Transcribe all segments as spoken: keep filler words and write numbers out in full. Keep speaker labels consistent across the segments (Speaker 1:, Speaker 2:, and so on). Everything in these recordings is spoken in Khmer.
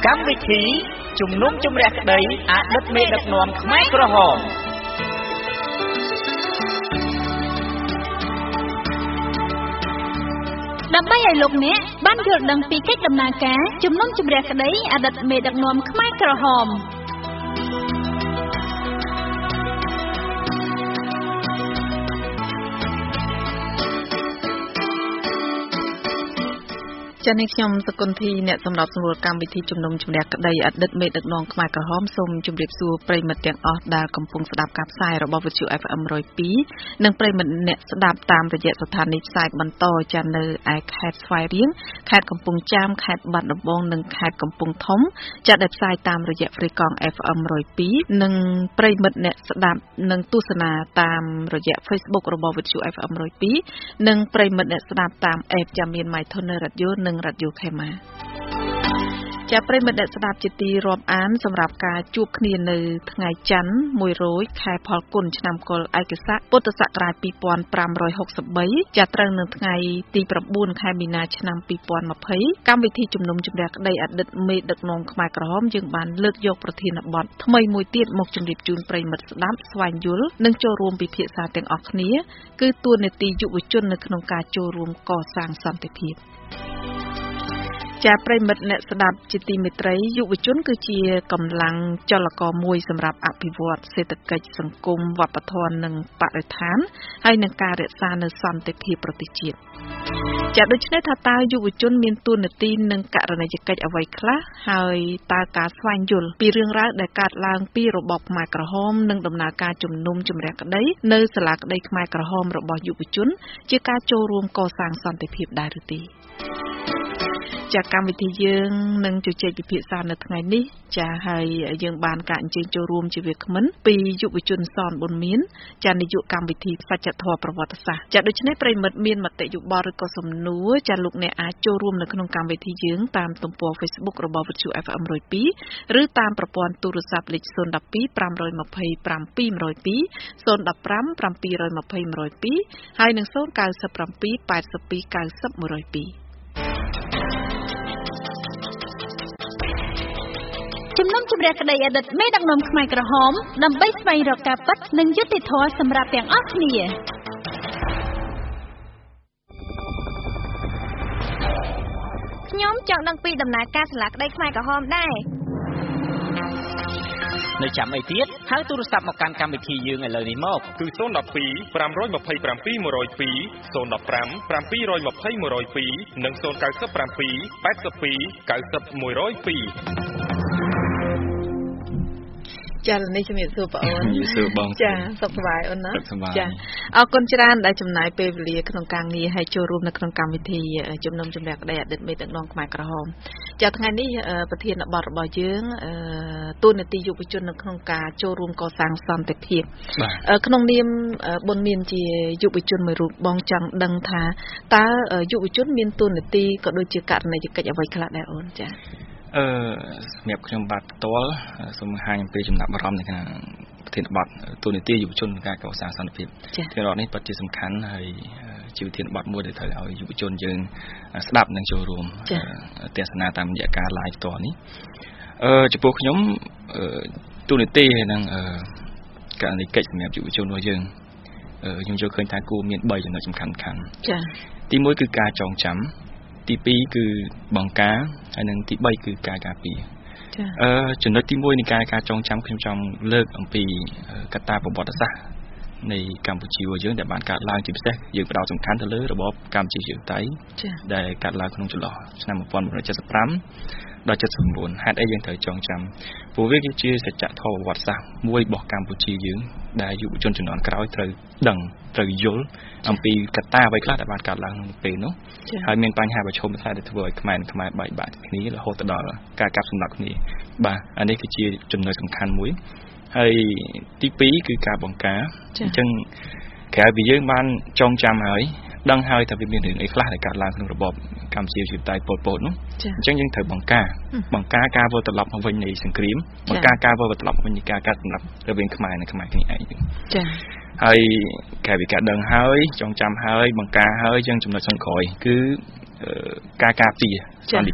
Speaker 1: កម្មវិធីជំនុំជម្រះក្តីអតីតមេដឹកនាំខ្មែរក្រហម
Speaker 2: ដើម្បីឲ្យលោកអ្នកបានយល់ដឹងពីកិច្ចដំណើរការជំនុំជម្រះក្តីអតីតមេដឹកនាំខ្មែរក្រហម
Speaker 3: ចា៎នេះខ្ញុំសកុនធីអ្នកសម្របសម្រួលកម្មវិធីជំនុំជម្រះក្តីអតីតមេដឹកនាំខ្មែរក្រហមសូមជម្រាបសួរប្រិយមិត្តទាំងអស់ដែលកំពុងស្ដាប់ការផ្សាយរបស់វិទ្យុ เอฟ เอ็ม one oh two និងប្រិយមិត្តអ្នកស្ដាប់តាមរយៈស្ថានីយ៍ផ្សាយបន្តចា៎នៅឯខេត្តស្វាយរៀងខេត្តកំពង់ចាមខេត្តបាត់ដំបងនិងខេត្តកំពង់ធំចា៎ដែលផ្សាយតាមរយៈហ្វ្រីកង់ เอฟ เอ็ม one oh two និងប្រិយមិត្តអ្នកស្ដាប់និងទស្សនាតាមរយៈ Facebook របស់វិទ្យុ เอฟ เอ็ม one oh two និងប្រិយមិត្តអ្នកស្ដាប់តាម App ចា៎មាន My Tuner Radio និង Radio Khemaជាប្រិមិត្តអ្នកស្ដាប់ជាទីរាប់អានសម្រាប់ការជួបគ្នានៅថ្ងៃច័ន្ទមួយរោចខែផលគុណឆ្នាំកុរឯកស័កពុទ្ធសករាជtwo thousand five hundred sixty-threeចាត្រូវនៅថ្ងៃទីnineខែមីនាឆ្នាំtwo thousand twentyកម្មវិធីជំនុំជម្រះក្តីអតីតមេដឹកនាំខ្មែរក្រហមយើងបានលើកយកប្រធានបទថ្មីមួយទៀតមកជម្រាបជូនប្រិមិត្តស្ដាប់ស្វែងយល់និងចូលរួមពិភាក្សាទាំងអស់គ្នាគឺតួនាទីយុវជននៅក្នុងការចូលរួមកសាងសន្តិភាពជាប្រិមិត្តអ្នកស្ដាប់ជាទីមេត្រីយុវជនគឺជាកម្លាំងចលករមួយសម្រាប់អភិវឌ្ឍសេដ្ឋកិច្ចសង្គមវប្បធម៌និងបរិស្ថានហើយនឹងការរក្សានូវសន្តិភាពប្រទេសជាតិចាដូច្នេះថាតើយុវជនមានតួនាទីនិងករណីយកិច្ចអ្វីខ្លះហើយតើការស្វែងយល់ពីរឿងរ៉ាវដែលកើតឡើងពីរបបខ្មែរក្រហមនិងដំណើរការជំនុំជម្រះក្តីនៅសាលាក្តីខ្មែរក្រហមរបស់យុវជនជាការចូលរួមកសាងសន្តិភាពដែរឬទេចាកម្មវិធីយើងនឹងជជែកពិភាក្សានៅថ្ងៃនេះចាហើយយើងបានការអញ្ជើញចូលរួមជាវាគ្មិនពីយុវជនសនប៊ុនមានចានាយកកម្មវិធីសច្ចធម៌ប្រវត្តិសាស្ត្រចាដូច្នេះប្រិមិត្តមានមតិយោបល់ឬក៏សំណួរចាលោកអ្នកអាចចូលរួមនៅក្នុងកម្មវិធីយើងតាមទំព័រ Facebook របស់វិទ្យុ เอฟ เอ็ม one oh two ឬតាមប្រព័ន្ធទូរស័ព្ទលេខzero one two five two five two one oh two zero one five seven two zero one twoហើយនឹងzero nine seven eight two nine zero one oh two
Speaker 2: ជំនុំជម្រះក្តីអតីតមេដឹកនាំខ្មែរក្រហមដើម្បីស្វែងរកការពិតនិងយុត្តិធម៌សម្រាប់ទាំងអស់គ្នាខ្ញុំចង់ដឹងពីដំណើរការសាលាក្តីខ្មែរក្រហមដែរ
Speaker 1: នៅចាំអីទៀតហៅទូរស័ព្ទមកកាន់កម្មវិធីយើងឥឡូវនេះមក
Speaker 4: គឺzero one two five two two seven one oh two zero one five seven two two one oh twoនិងzero nine seven seven two eight two nine zero one oh two
Speaker 3: ចានេះជំរាបសួរបងអូន
Speaker 4: សួរបង
Speaker 3: ចាសុខសប្បាយអូនណាចាអរគុណច្រើនដែលចំណាយពេលវេលាក្នុងការងារហើយចូលរួមនៅក្នុងកម្មវិធីជំនុំជម្រះក្តីអតីតមេដឹកនាំខ្មែរក្រហមចាថ្ងៃនេះប្រធានបទរបស់យើងតួនាទីយុវជននៅក្នុងការចូលរួមកសាងសន្តិភាពក្នុងនាមប៊ុនមានជាយុវជនមួយរូបបងចង់ដឹងថាតើយុវជនមានតួនាទីក៏ដូចជាករណីយកិច្ចអ្វីខ្លះដែរអូនចា
Speaker 4: អឺសម្រាប់ខ្ញុំបាទផ្ទាល់សូមបង្ហាញអំពីចំណាប់អារម្មណ៍នៃការប្រធានបទទូនាទីយុវជនក្នុងការកសាងសន្តិភាពទីរត់នេះពិតជាសំខាន់ហើយជាវិធានបទមួយដែលត្រូវឲ្យយុវជនយើងស្ដាប់និងចូលរួមទស្សនាតាមរយៈការ live ផ្ទាល់នេះអឺចំពោះខ្ញុំទូនាទីហើយនឹងករណីកិច្ចសម្រាប់យុវជនរបស់យើងខ្ញុំយល់ឃើញថាគួរមានthreeចំណុចសំខាន់ៗចា៎ទីoneគឺការចងចាំទីtwoគឺបង្ការហើយនិងទីthreeគឺការការពារចា៎អឺចំណុចទីoneនៃការការចងចាំខ្ញុំចង់លើកអំពីកត្តាប្រវត្តិសាស្ត្រនៃកម្ពុជាយើងដែលបានកើតឡើងជាពិសេសយើងផ្ដោតសំខាន់ទៅលើរបបកម្ពុជាយើងតៃដែលកើតឡើងក្នុងចន្លោះឆ្នាំnineteen seventy-fiveដល់seventy-nineហេតុអីយើងត្រូវចងចាំព្រោះវាគឺជាសច្ចធម៌ប្រវត្តិសាស្ត្រមួយរបស់កម្ពុជាយើងដែលយុវជនជំនាន់ក្រោយត្រូវដឹងត្រូវយល់អំពីកត្តាអ្វីខ្លះដែលបានកើតឡើងក្នុងពេលនោះហើយមានបញ្ហាប្រឈមខ្លះដែលធ្វើឲ្យខ្មែរនិងខ្មែរបែកបាក់គ្នារហូតដល់ការកាប់សម្លាប់គ្នាបាទអានេះគឺជាចំណុចសំខាន់មួយហើយទីtwoគឺការបង្ការអញ្ចឹងក្រៅពីយើងបានចងចាំហើយដឹងហើយថាវាមានរឿងអីខ្លះដែលកើតឡើងក្នុងរបបកម្ពុជាជាតៃប៉ុលពតនោះអញ្ចឹងយើងត្រូវបង្ការបង្ការការវិលត្រឡប់មកវិញនៃសង្គ្រាមបង្ការការវិលត្រឡប់មកវិញនៃការកាត់សម្លាប់រវាងខ្មែរនិងខ្មែរគ្នាឯងចា៎ហើយក្រៅពីការដឹងហើយចងចាំហើយបង្ការហើយយើងចំណុចចុងក្រោយគឺការការពារសន្តិភាព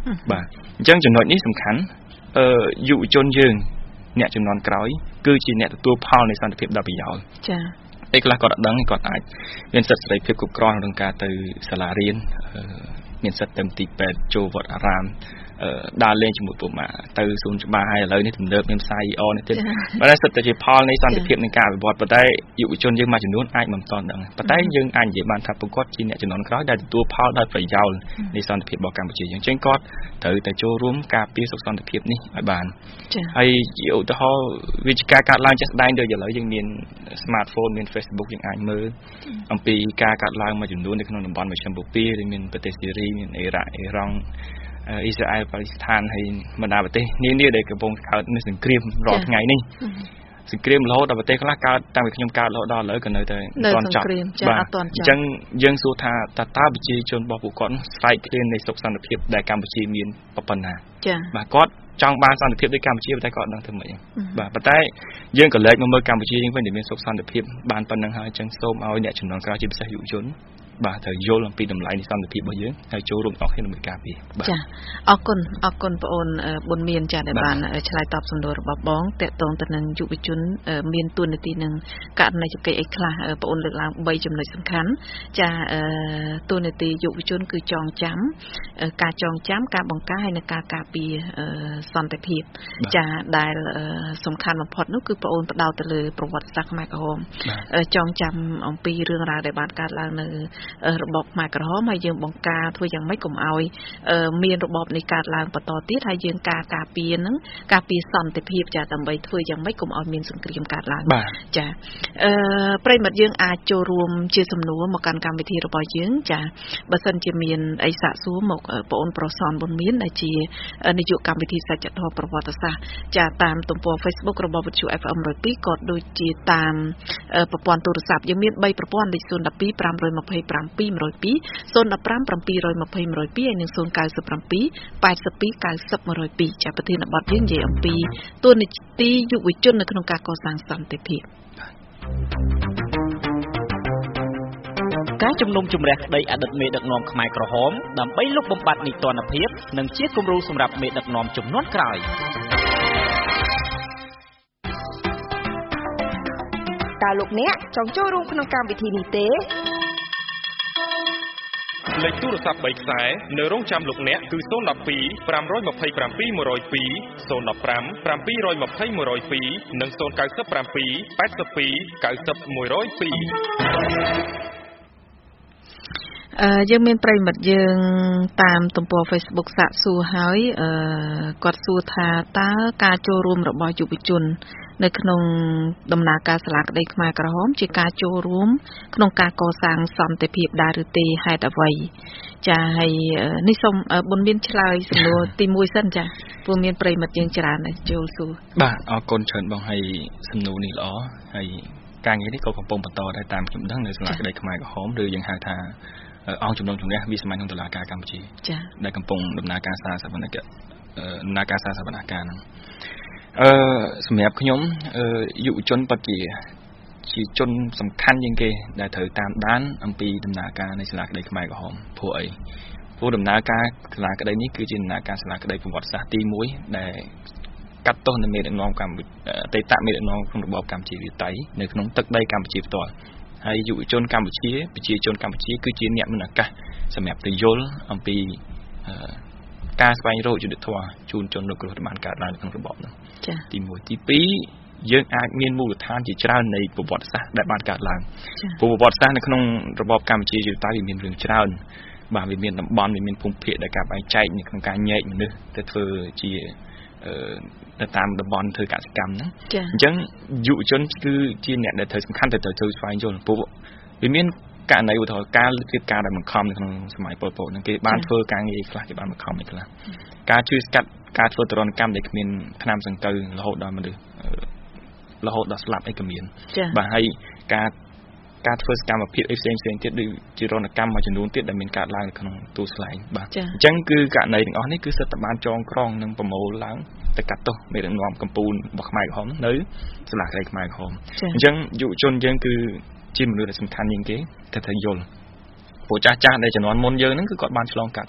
Speaker 4: បាទអញ្ចឹងចំណុចនេះសំខាន់អឺយុវជនយើងអ្នកចំនួនក្រោយគឺជាអ្នកទទួលផលនៃសន្តិភាពដល់ប្រយោជន៍ចា៎ឯខ្លះគាត់អត់ដឹងគាត់អាចមានសិទ្ធិសេរីភាពគ្រប់គ្រាន់ក្នុងការទៅសាលារៀនមានសិទ្ធិទៅទីពេទ្យចូលវត្តអារាមដើរលេងជាមួយពុកម៉ាទៅសួនច្បារហើយឥឡូវនេះទំនើបមានផ្សារ e-o នេះទៀតប៉ុន្តែសិទ្ធិជាផលនៃសន្តិភាពនៃការអភិវឌ្ឍប៉ុន្តែយុវជនយើងមួយចំនួនអាចមិនទាន់ដឹងប៉ុន្តែយើងអាចនិយាយបានថាពួកគាត់ជាអ្នកចំនួនក្រោយដែលទទួលផលដោយប្រយោជន៍នៃសន្តិភាពរបស់កម្ពុជាយើងចឹងគាត់ត្រូវតែចូលរួមការពារសុខសន្តិភាពនេះឲ្យបានហើយជាឧទាហរណ៍វិជាការកាត់ឡើងចេះស្ដែងដូចឥឡូវយើងមាន smartphone មាន Facebook យើងអាចមើលអំពីការកាត់ឡើងមួយចំនួននៅក្នុងតំបន់មជ្ឈិមបូព៌ាមានប្រទេសសេរីមានអ៊ីរ៉ាក់អ៊ីរ៉ង់អ៊ីស្រាអែលប៉ាឡេស្ថានហើយបណ្ដាប្រទេសនានាដែលកំពុងកើតមានសង្គ្រាមរាល់ថ្ងៃនេះសង្គ្រាមរហូតដល់ប្រទេសខ្លះកើតតាំងពីខ្ញុំកើតរហូតដល់ឥឡូវក៏នៅតែមិនទាន់ចប់បាទអញ្ចឹងយើងសួរថាតើតើប្រជាជនរបស់ពួកគាត់ស្រែកឃ្លាននៃសុខសន្តិភាពដែលកម្ពុជាមានប៉ុណ្ណាចា៎បាទគាត់ចង់បានសន្តិភាពដូចកម្ពុជាតែគាត់អត់ដឹងធ្វើម៉េចបាទប៉ុន្តែយើងក៏លេចមកមើលកម្ពុជាយើងវិញដែលមានសុខសន្តិភាពបានប៉ុណ្ណឹងហើយអញ្ចឹងសូមឲ្យអ្នកចំនួនក្រោយជាពិសេសយុវជនបាទត្រូវយល់អំពីតម្លៃនៃសន្តិភាពរបស់យើងហើយចូលរួមទាំងអស់គ្នាដើម្បីការពារបាទចាអរគុណអរគុណបងអូនប៊ុនមានចាដែលបានឆ្លើយតបសំណួររបស់បងតកតងទៅនឹងយុវជនមានទួនាទីនឹងករណីជគិអីខ្លះបងអូនលើកឡើងបីចំណុចសំខាន់ចាទួនាទីយុវជនគឺចងចាំការចងចាំការបង្ការហើយនិងការការពារសន្តិភាពចាដែលសំខាន់បំផុតនោះគឺបងអូនផ្ដោតទៅលើប្រវត្តិសាស្ត្រខ្មែរក្រហមចងចាំអំពីរឿងរ៉ាវដែលបានកើតឡើងនៅរបបខ្មែរក្រហមហើយយើងបង្ការធ្វើយ៉ាងម៉េចកុំឲ្យមានរបបនេះកើតឡើងបន្តទៀតហើយយើងការការពារហ្នឹងការពារសន្តិភាពចាដើម្បីធ្វើយ៉ាងម៉េចកុំឲ្យមានសង្គ្រាមកើតឡើងចាអឺប្រិមិត្តយើងអាចចូលរួមជាសំណួរមកកាន់កម្មវិធីរបស់យើងចាបើសិនជាមានអីសាកសួរមកបងអូនប្រុសសនប៊ុនមានដែលជានាយកកម្មវិធីសច្ចធម៌ប្រវត្តិសាស្ត្រចាតាមទំព័រ Facebook របស់វិទ្យុ ép em មួយពីរក៏ដូចជាតាមប្រព័ន្ធទូរស័ព្ទយើងមានបីប្រព័ន្ធលេខศูนย์ หนึ่ง สอง ห้า ห้า สอง 2 0 1 2 0 1 2 0 1 5 7 2 0 1 2 1 2 ហើយនិងศูนย์ เก้า เจ็ด แปด สอง ศูนย์ เก้า หนึ่ง 2 ចាប្រធានបទយើងនិយាយអំពីតួនាទីយុវជននៅក្នុងការកសាងសន្តិភាព
Speaker 1: ការជំនុំជម្រះក្តីអតីតមេដឹកនាំខ្មែរក្រហមដើម្បីលុបបំបាត់នីតិរដ្ឋភាពនិងជាគំរូសម្រាប់មេដឹកនាំជំនាន់ក្រោយ
Speaker 5: តើលោកអ្នកចង់ចូលរួមក្នុងកម្មវិធីនេះទេ
Speaker 6: លេខទូរស័ព្ទបីខ្សែនៅរងចាំលោកអ្នកគឺศูนย์ หนึ่ง สอง ห้า สอง เจ็ด หนึ่ง สอง ศูนย์ หนึ่ง ห้า สอง เจ็ด หนึ่ง สอง ศูนย์ เก้า เจ็ด แปด สอง หนึ่ง สอง เก้า เจ็ด หนึ่ง สอง
Speaker 3: អឺយើងមានប្រិមិត្តយើងតាមទំព័រ Facebook សាកសួរហើយអឺគាត់សួរថាតើការចូលរួមរបស់យុវជននៅក្នុងដំណើរការសាលាក្តីខ្មែរក្រហមជាការចូលរួមក្នុងការកសាងសន្តិភាពដែរឬទេហេតុអ្វីចាហើយនេះសូមប៊ុនមានឆ្លើយសំណួរទីមួយសិនចាព្រោះមានប្រិមិត្តយើងច្រើនចូលសួរ
Speaker 4: បាទអរគុណច្រើនបងហើយសំណួរនេះល្អហើយការងារនេះក៏កំពុងបន្តដែរតាមខ្ញុំដឹងនៅសាលាក្តីខ្មែរក្រហមឬយើងហៅថាអង្គជំនុំជម្រះវិស័យក្នុងតុលាការកម្ពុជាចា៎ដែលកំពុងដំណើរការសារសវនកិច្ចដំណើរការសារសវនកម្មហ្នឹងអឺសម្រាប់ខ្ញុំអឺយុវជនពិតជាជាជនសំខាន់ជាងគេដែលត្រូវតាមដានអំពីដំណើរការនៃសាលាក្តីខ្មែរក្រហមព្រោះអីព្រោះដំណើរការសាលាក្តីនេះគឺជាដំណើរការសាលាក្តីប្រវត្តិសាស្ត្រទីមួយដែលកាត់ទោសនៅមេដឹកនាំកម្ពុជាអតីតមេដឹកនាំក្នុងរបបកម្ពុជាវិត័យនៅក្នុងទឹកដីកម្ពុជាផ្ទាល់ហើយយុវជនកម្ពុជាប្រជាជនកម្ពុជាគឺជាអ្នកមានឱកាសសម្រាប់ទៅយល់អំពីការស្វែងរកយុត្តិធម៌ជូនជនរងគ្រោះដែលបានកើតឡើងក្នុងរបបនោះចា៎ទីមួយទីពីរយើងអាចមានមូលដ្ឋានជាច្រើននៃប្រវត្តិសាស្ត្រដែលបានកើតឡើងព្រោះប្រវត្តិសាស្ត្រនៅក្នុងរបបកម្ពុជាយុត្តិធម៌វាមានរឿងច្រើនបាទវាមានតំបន់វាមានភូមិភាគដែលការបែងចែកនៅក្នុងការញែកមនុស្សទៅធ្វើជាទៅតាមតំបន់ធ្វើកសិកម្មហ្នឹងអញ្ចឹងយុវជនគឺជាអ្នកដែលត្រូវសំខាន់ទៅត្រូវស្វែងយល់ព្រោះវាមានករណីឧទាហរណ៍ការលើកទៀតការដែលបង្ខំនៅក្នុងសម័យប៉ុលពតហ្នឹងគេបានធ្វើការងារខ្លះគេបានបង្ខំឯខ្លះការជួយស្កាត់ការធ្វើទរណកម្មដែលគ្មានថ្នាំសង្កូវរហូតដល់មនុស្សរហូតដល់ស្លាប់អីក៏មានបាទហើយការការធ្វើសកម្មភាពអីផ្សេងផ្សេងទៀតដូចជារណកម្មមួយចំនួនទៀតដែលមានកើតឡើងនៅក្នុងទូស្លែងបាទអញ្ចឹងគឺករណីទាំងអស់នេះគឺសិតតែបានចងក្រងនិងប្រមូលឡើងទៅកាត់ទោសមេដឹកនាំកម្ពុជារបស់ខ្មែរក្រហមនៅសាលាក្តីខ្មែរក្រហមអញ្ចឹងយុវជនយើងគឺជាមនុស្សដែលសំខាន់ជាងគេតែត្រូវយល់ព្រោះចាស់ចាស់ដែលជំនាន់មុនយើងហ្នឹងគឺគាត់បានឆ្លងកាត់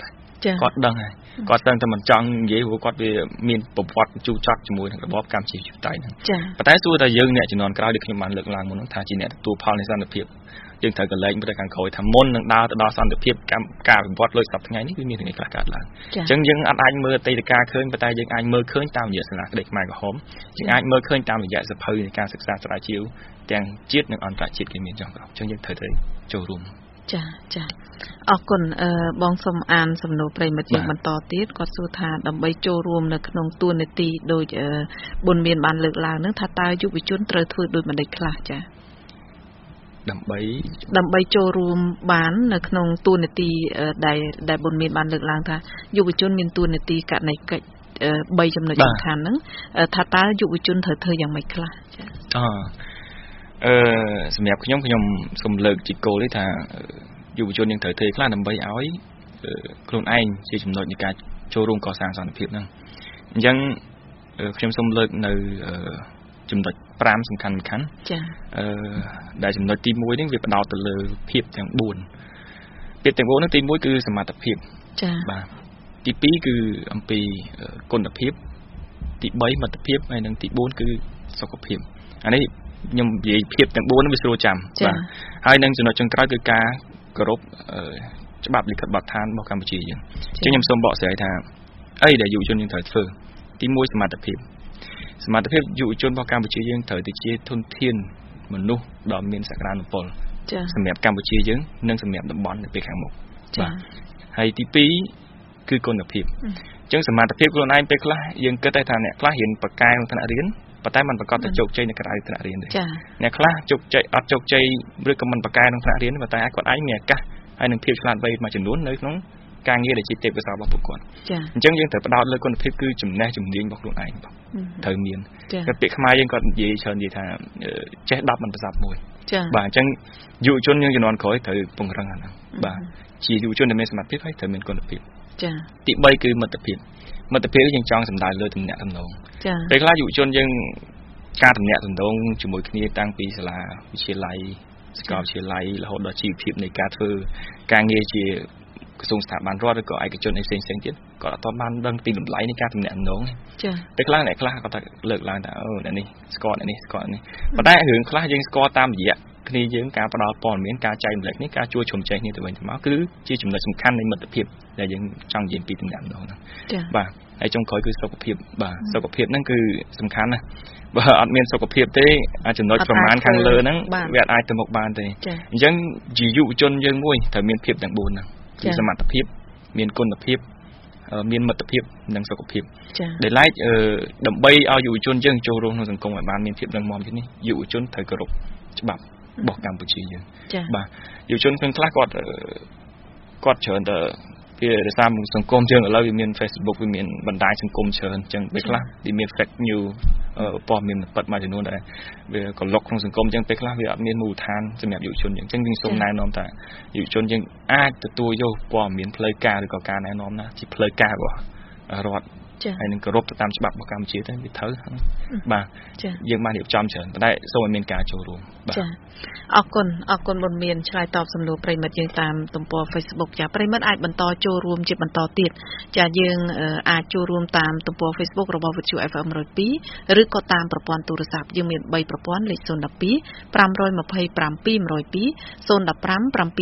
Speaker 4: គាត់ដឹងហើយគាត់ដឹងតែមិនចង់និយាយព្រោះគាត់វាមានប្រវត្តិជូរចត់ជាមួយនឹងរបបកម្ពុជាជាតិតែហ្នឹងប៉ុន្តែសួរតែយើងអ្នកជំនាន់ក្រោយដែលខ្ញុំបានលើកឡើងមុនហ្នឹងថាជាអ្នកទទួលផលនៃសន្តិភាពយើងត្រូវកលែងទៅខាងក្រោយថាមុននឹងដើរទៅដល់សន្តិភាពការវិវត្តលុយសប្តាហ៍ថ្ងៃនេះវាមានរឿងខ្លះកើតឡើងអញ្ចឹងយើងអាចមើលអតីតកាលឃើញប៉ុន្តែយើងអាចមើលឃើញតាមរយៈសាលាក្តីខ្មែរក្រហមយើងអាចមើលឃើញតាមរយៈសភៅនៃការសិក្សាស្រាវជ្រាវទាំងជាតិនិងអន្តរជាតិគេមានចង់ក្រោយអញ្ចឹងយើងត្រូវទៅចូលរួម
Speaker 3: ចាចាអរគុណអឺបងសូមអានសំណួរប្រិមិត្តយើងបន្តទៀតគាត់សួរថាដើម្បីចូលរួមនៅក្នុងតួនាទីដោយបុណ្យមានបានលើកឡើងនឹងថាតើយុវជនត្រូវធ្វើដូចម្តេចខ្លះចា
Speaker 4: ដើម្បី
Speaker 3: ដើម្បីចូលរួមបាននៅក្នុងតួនាទីដែលដែលបុណ្យមានបានលើកឡើងថាយុវជនមានតួនាទីករណីកិច្ចបីចំណុចសំខាន់ហ្នឹងថាតើយុវជនត្រូវធ្វើយ៉ាងម៉េចខ្លះចា
Speaker 4: អអឺសម្រាប់ខ្ញុំខ្ញុំសូមលើកជាគោលនេះថាយុវជនយើងត្រូវធ្វើខ្លះដើម្បីឲ្យខ្លួនឯងជាចំណុចនៃការចូលរួមកសាងសន្តិភាពហ្នឹងអញ្ចឹងខ្ញុំសូមលើកនៅចំណុចប្រាំសំខាន់សំខាន់
Speaker 3: ចា
Speaker 4: អឺដែលចំណុចទីមួយនេះវាផ្ដោតទៅលើភាពទាំងបួនភាពទាំងបួននោះទីមួយគឺសមត្ថភាព
Speaker 3: ចា
Speaker 4: បាទទីពីរគឺអំពីគុណភាពទីបីមិត្តភាពហើយនិងទីបួនគឺសុខភាពអានេះខ្ញុំនិយាយភាពទាំងបួននេះវាស្រួលចាំ
Speaker 3: បាទ
Speaker 4: ហើយនឹងចំណុចចុងក្រោយគឺការគោរពច្បាប់លិខិតបទដ្ឋានរបស់កម្ពុជាយើងអញ្ចឹងខ្ញុំសូមបកស្រាយថាអីដែលយុវជនយើងត្រូវធ្វើទីមួយសមត្ថភាពសមត្ថភាពយុវជនរបស់កម្ពុជាយើងត្រូវទៅជាធនធានមនុស្សដ៏មានសក្តានុពលសម្រាប់កម្ពុជាយើងនិងសម្រាប់តំបន់នៅពេលខាងមុខ
Speaker 3: បាទ
Speaker 4: ហើយទីពីរគឺគុណភាពអញ្ចឹងសមត្ថភាពខ្លួនឯងពេលខ្លះយើងគិតថាអ្នកខ្លះរៀនបកកែក្នុងថ្នាក់រៀនប៉ុន្តែมันប្រកបតែជោគជ័យនៅក្រៅថ្នាក់រៀនទេអ្នកខ្លះជោគជ័យអត់ជោគជ័យឬក៏មិនបកកែក្នុងថ្នាក់រៀនប៉ុន្តែគាត់អាចមានឱកាសហើយនឹងភាពឆ្លាតវៃមួយចំនួននៅក្នុងការងារដែលជាទេពកោសល្យរបស់ពួកគាត់អញ្ចឹងយើងត្រូវផ្ដោតលើគុណភាពគឺចំណេះជំនាញរបស់ខ្លួនឯងត្រូវមានតែពាក្យខ្មែរយើងគាត់និយាយច្រើននិយាយថាចេះដប់មិនប្រសពមួយបាទអញ្ចឹងយុវជនយើងជំនាន់ក្រោយត្រូវពង្រឹងអាហ្នឹងបាទជាយុវជនដែលមានសមត្ថភាពហើយត្រូវមានគុណភាព
Speaker 3: ចា៎
Speaker 4: ទីបីគឺមិត្តភាពមិត្តភាពយើងចង់សំដៅលើទំនាក់ទំនងពេលខ្លះយុវជនយើងការទំនាក់ទំនងជាមួយគ្នាតាំងពីសាលាវិទ្យាល័យសាកលវិទ្យាល័យរហូតដល់ជីវភាពនៃការធ្វើការងារជាក្រសួងស្ថាប័នរដ្ឋឬក៏ឯកជនផ្សេងៗទៀតគាត់អត់បានដឹងពីតម្លៃនៃការទំនាក់ទំនង
Speaker 3: ចា៎
Speaker 4: ពេលខ្លះអ្នកខ្លះគាត់ថាលើកឡើងថាអូអ្នកនេះស្គាល់អ្នកនេះស្គាល់នេះប៉ុន្តែរឿងខ្លះយើងស្គាល់តាមរយៈគ្នាយើងការផ្ដល់ព័ត៌មានការចែករំលែកនេះការជួយជុំចែកគ្នាទៅវិញទៅមកគឺជាចំណុចសំខាន់នៃមិត្តភាពដែលយើងចង់និយាយពីទំនាក់ទំនងហ្នឹងបាទហើយចុងក្រោយគឺសុខភាពបាទសុខភាពហ្នឹងគឺសំខាន់ណាស់បើអត់មានសុខភាពទេអាចចំណុចប្រមាណខាងលើហ្នឹងវាអាចទៅមុខបានទេអញ្ចឹងជាយុវជនយើងមួយត្រូវមានភាពទាំងបួនហ្នឹងគឺសមត្ថភាពមានគុណភាពមានមិត្តភាពនិងសុខភាពដែលឡែកដើម្បីឲ្យយុវជនយើងចូលរួមក្នុងសង្គមឲ្យបានមានភាពរឹងមាំជានេះយុវជនត្រូវគោរពច្បាប់របស់កម្ពុជាយើងបាទយុវជនខ្លះខ្លះគាត់គាត់ច្រើនតែវាដោយសារសង្គមយើងឥឡូវវាមាន Facebook វាមានបណ្ដាញសង្គមច្រើនអញ្ចឹងពេលខ្លះវាមាន fake news ព័ត៌មានពិតមួយចំនួនដែលវាកលុកក្នុងសង្គមអញ្ចឹងពេលខ្លះវាអត់មានមូលដ្ឋានសម្រាប់យុវជនអញ្ចឹងយើងសូមណែនាំថាយុវជនយើងអាចទទួលយកព័ត៌មានផ្លូវការឬក៏ការណែនាំណាជាផ្លូវការរបស់រដ្ឋហើយនឹងគោរពទៅតាមច្បាប់របស់កម្ពុជាទៅវាត្រូវបាទយើងបានរៀបចំច្រើនប៉ុន្តែសូមឲ្យមានការចូលរួម
Speaker 3: បាទចាអរគុណអរគុណបុណ្យមានឆ្លើយតបសំណួរប្រិមិត្តយើងតាមទំព័រ Facebook ចាប្រិមិត្តអាចបន្តចូលរួមជាបន្តទៀតចាយើងអាចចូលរួមតាមទំព័រ Facebook របស់ Vuthu អេហ្វ អេម one oh two ឬក៏តាមប្រព័ន្ធទូរស័ព្ទយើងមានthreeប្រព័ន្ធលេខzero one two five two five two one oh two zero one five seven two twoនិងzero nine seven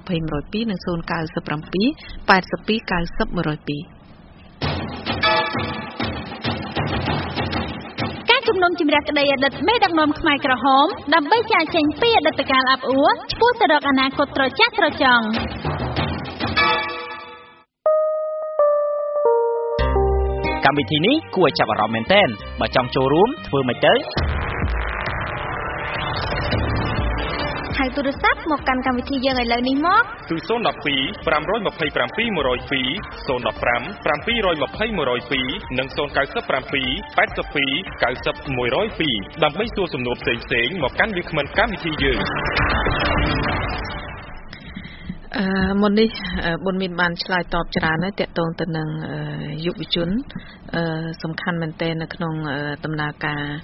Speaker 3: eight two nine zero one oh two
Speaker 2: ជំនុំជម្រះក្តីអតីតមេដឹកនាំខ្មែរក្រហមដើម្បីចាកចេញពីអតីតកាលអាប់អួរឆ្ពោះទៅរកអនាគតត្រចះត្រចង់
Speaker 1: កម្មវិធីនេះគួរឲ្យចាប់អារម្មណ៍មែនទែនបើចង់ចូលរួមធ្វើម៉េចទៅ
Speaker 2: ហៅទូរស័ព្ទមកកាន់កម្មវិធីយើងឥឡូវនេះមក
Speaker 6: គឺzero one two five two seven one oh two zero one five seven two two one oh twoនិងzero nine seven eight two nine zero one oh twoដើម្បីសួរសំណួរផ្សេងៗមកកាន់វាគ្មិនកម្មវិធីយើង
Speaker 3: អឺមុននេះបុណ្យមានបានឆ្លើយតបច្រើនហើយតាក់ទងទៅនឹងយុវជនអឺសំខាន់មែនទែននៅក្នុងដំណើរការ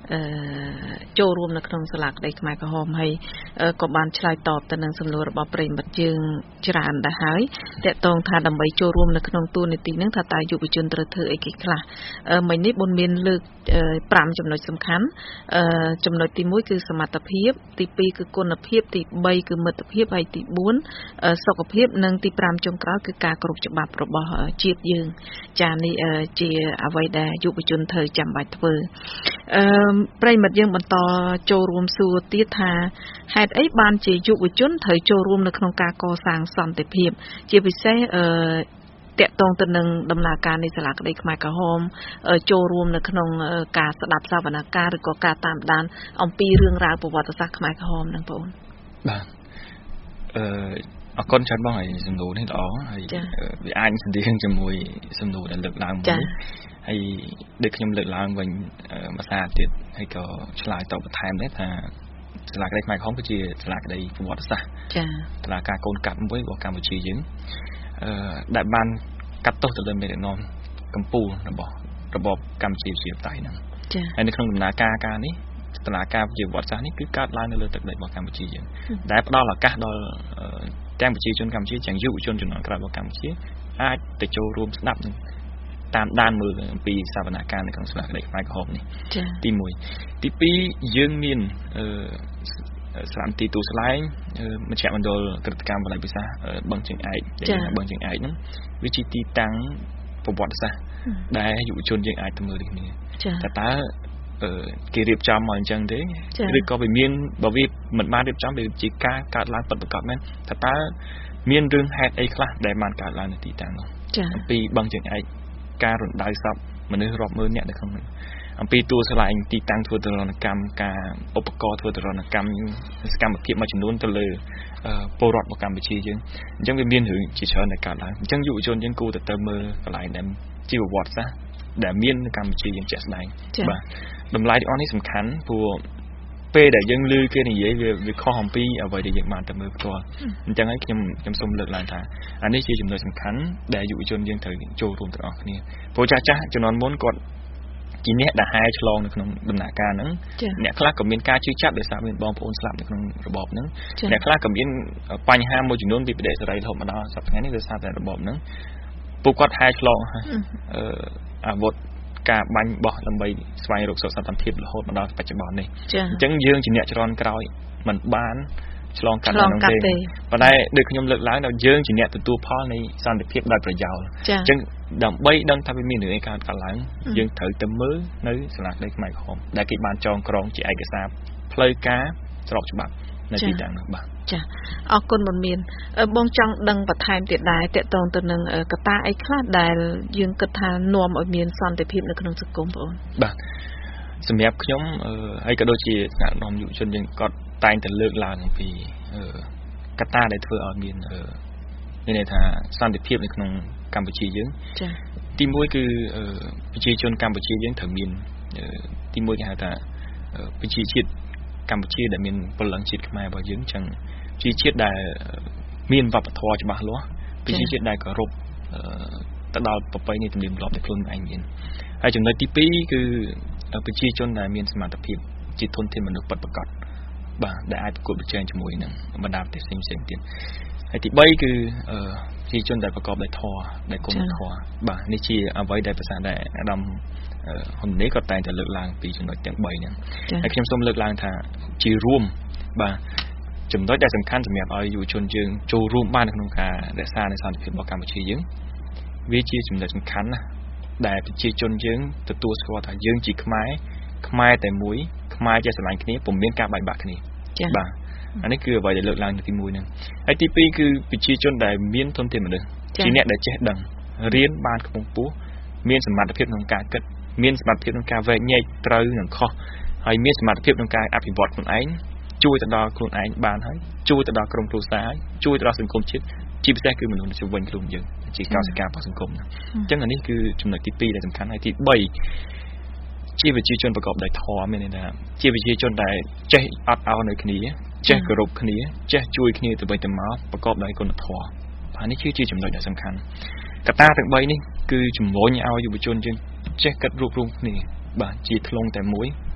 Speaker 3: ចូលរួមនៅក្នុងសាលាក្តីខ្មែរក្រហមហើយក៏បានឆ្លើយតបទៅនឹងសំណួររបស់ប្រិយមិត្តយើងច្រើនដែរហើយតកតងថាដើម្បីចូលរួមនៅក្នុងទូនីតិហ្នឹងថាតើយុវជនត្រូវធ្វើអីគេខ្លះមិញនេះបុនមានលើកfiveចំណុចសំខាន់ចំណុចទីoneគឺសមត្ថភាពទីtwoគឺគុណភាពទីthreeគឺមិត្តភាពហើយទីfourសុខភាពនិងទីfiveចុងក្រោយគឺការគោរពច្បាប់របស់ជាតិយើងចានេះជាអ្វីដែលយុវជនត្រូវចាំបាច់ធ្វើអឺប្រិយមិត្តយើងបន្តចូលរួមសួរទៀតថាហេតុអីបានជាយុវជនត្រូវចូលរួមនៅក្នុងការកសាងសន្តិភាពជាពិសេសអឺតកតងទៅនឹងដំណើរការនៃសាលាក្តីខ្មែរក្រហមចូលរួមនៅក្នុងការស្ដាប់សវនកម្មឬក៏ការតាមដានអំពីរឿងរ៉ាវប្រវត្តិសាស្ត្រខ្មែរក្រហមហ្នឹងបងបាទ
Speaker 4: អឺអរគុណច្រើនបងហើយសំណួរនេះល្អហើយវាអាចស្តីងជាមួយសំណួរដែលលើកឡើងមួយហើយដូចខ្ញុំលើកឡើងវិញមួយសារទៀតហើយក៏ឆ្លើយតបបន្ថែមដែរថាសាលាក្តីខ្មែរក្រហមគឺជាសាលាក្តីប្រវត្តិសាស្ត្រចា៎សាលាការកូនកាត់មួយរបស់កម្ពុជាយើងអឺដែលបានកាត់ទោសទៅលើមេដឹកនាំកម្ពុជារបស់របបកម្ពុជាជាបតៃហ្នឹងចា៎ហើយនៅក្នុងដំណើរការការនេះដំណើរការជាប្រវត្តិសាស្ត្រនេះគឺកើតឡើងនៅលើទឹកដីរបស់កម្ពុជាយើងដែលផ្ដល់ឱកាសដល់ទាំងប្រជាជនកម្ពុជាទាំងយុវជនជំនាន់ក្រោយរបស់កម្ពុជាអាចទៅចូលរួមស្ដាប់តាមដានមើលអំពីសវនកម្មនៅក្នុងសាលាក្តីខ្មែរក្រហមនេះទីoneទីtwoយើងមានអឺស្លាមទីទូស្លែងមជ្ឈមណ្ឌលក្រឹតកម្មបល័យពិសាបឹងជើងឯកដែលបឹងជើងឯកហ្នឹងវាជាទីតាំងប្រវត្តិសាស្ត្រដែលយុវជនយើងអាចទៅមើលគ្នាតែតើគេរៀបចំមកអញ្ចឹងទេឬក៏វាមានបើវាមិនបានរៀបចំវាជាការកើតឡើងពិតប្រាកដមែនថាតើមានរឿងហេតុអីខ្លះដែលបានកើតឡើងនៅទីតាំងនោះអំពីបឹងជើងឯកការរំដៅសពមនុស្សរាប់ម៉ឺននាក់នៅក្នុងនោះអំពីទួលស្លែងទីតាំងធ្វើទរណកម្មការឧបករណ៍ធ្វើទរណកម្មសកម្មភាពមួយចំនួនទៅលើពលរដ្ឋរបស់កម្ពុជាយើងអញ្ចឹងវាមានរឿងជាច្រើនដែលកើតឡើងអញ្ចឹងយុវជនយើងគួរតែទៅមើលកន្លែងដែលជីវវត្តសាស្ត្រដែលមាននៅកម្ពុជាយើងជាក់ស្ដែងបាទតម្លៃទាំងអស់នេះសំខាន់ព្រោះពេលដែលយើងឮគេនិយាយវាវាខុសអំពីអ្វីដែលយើងបានទៅមើលផ្ទាល់អញ្ចឹងហើយខ្ញុំខ្ញុំសូមលើកឡើងថាអានេះជាចំណុចសំខាន់ដែលយុវជនយើងត្រូវចូលរួមទាំងអស់គ្នាព្រោះចាស់ចាស់ជំនាន់មុនគាត់ជាអ្នកដែលហែឆ្លងនៅក្នុងដំណាក់កាលហ្នឹងអ្នកខ្លះក៏មានការជឿចាប់ដោយសារមានបងប្អូនស្លាប់នៅក្នុងរបបហ្នឹងអ្នកខ្លះក៏មានបញ្ហាមួយចំនួនពីបដិសេរីរហូតមកដល់សប្តាហ៍នេះដោយសារតែរបបហ្នឹងពួកគាត់ហែឆ្លងអឺអាវុធការបាញ់បោះដើម្បីស្វែងរកសុខសន្តិភាពរហូតមកដល់បច្ចុប្បន្ននេះអញ្ចឹងយើងជាអ្នកចរន្តក្រោយមិនបានឆ្លងកាត់ក្នុងទេប៉ុន្តែដូចខ្ញុំលើកឡើងថាយើងជាអ្នកទទួលផលនៃសន្តិភាពដោយប្រយោលអញ្ចឹងដើម្បីដឹងថាវាមានរឿងអីកើតកើតឡើងយើងត្រូវទៅមើលនៅសាលាក្តីខ្មែរក្រហមដែលគេបានចងក្រងជាឯកសារផ្លូវការស្របច្បាប់នៅទីតាំងនោះបាទ
Speaker 3: ចាអរគុណមិនមានបងចង់ដឹងបន្ថែមទៀតដែរតកតងទៅនឹងកត្តាអីខ្លះដែលយើងគិតថានាំឲ្យមានសន្តិភាពនៅក្នុងសង្គមបង
Speaker 4: បាទសម្រាប់ខ្ញុំហើយក៏ដូចជាថ្នាក់នាំយុវជនយើងក៏តែងតែលើកឡើងអំពីកត្តាដែលធ្វើឲ្យមានមានន័យថាសន្តិភាពនៅក្នុងកម្ពុជាយើងចា៎ទីoneគឺប្រជាជនកម្ពុជាយើងត្រូវមានទីoneគេហៅថាប្រជាជាតិកម្ពុជាដែលមានពលរដ្ឋជាតិខ្មែររបស់យើងចឹងជាជាតិដែលមានវប្បធម៌ច្បាស់លាស់ប្រជាជាតិដែលគោរពទៅដល់ប្រពៃណីទំនៀមទម្លាប់ដែលខ្លួនឯងមានហើយចំណុចទីtwoគឺប្រជាជនដែលមានសមត្ថភាពជាធនធានមនុស្សពិតប្រាកដបាទដែលអាចប្រកួតប្រជែងជាមួយនឹងបណ្ដាប្រទេសផ្សេងៗទៀតហើយទីthreeគឺប្រជាជនដែលប្រកបដោយធម៌ដែលគុណធម៌បាទនេះជាអ្វីដែលភាសាដែលអាដាមហ៊ុននេះក៏តែងតែលើកឡើងពីចំណុចទាំងthreeហ្នឹងហើយខ្ញុំសូមលើកឡើងថាជារួមបាទចំណុចដែលសំខាន់សម្រាប់ឲ្យយុវជនយើងចូលរួមបានក្នុងការរក្សានូវសន្តិភាពរបស់កម្ពុជាយើងវាជាចំណុចសំខាន់ណាស់ដែលប្រជាជនយើងទទួលស្គាល់ថាយើងជាខ្មែរខ្មែរតែមួយខ្មែរចេះស្រឡាញ់គ្នាពុំមានការបែកបាក់គ្នាបាទអានេះគឺអ្វីដែលលើកឡើងទីoneហ្នឹងហើយទីtwoគឺប្រជាជនដែលមានធនធានមនុស្សជាអ្នកដែលចេះដឹងរៀនបានខ្ពង់ខ្ពស់មានសមត្ថភាពក្នុងការគិតមានសមត្ថភាពក្នុងការវែកញែកត្រូវនិងខុសហើយមានសមត្ថភាពក្នុងការអភិវឌ្ឍខ្លួនឯងជួយទៅដល់ខ្លួនឯងបានហើយជួយទៅដល់ក្រុមគ្រួសារជួយទៅដល់សង្គមជាតិជាពិសេសគឺមនុស្សជុំវិញខ្លួនយើងជាកោសិការបស់សង្គមអញ្ចឹងអានេះគឺចំណុចទីtwoដែលសំខាន់ហើយទីthreeជាប្រជាជនប្រកបដោយធម៌មានន័យថាជាប្រជាជនដែលចេះអត់ឱននៅគ្នាចេះគោរពគ្នាចេះជួយគ្នាទៅវិញទៅមកប្រកបដោយគុណធម៌បាទនេះគឺជាចំណុចដែលសំខាន់កត្តាទាំងthreeនេះគឺជំរុញឲ្យយុវជនយើងចេះគិតរួបរวมគ្នាបាទជាធ្លុងតែមួយ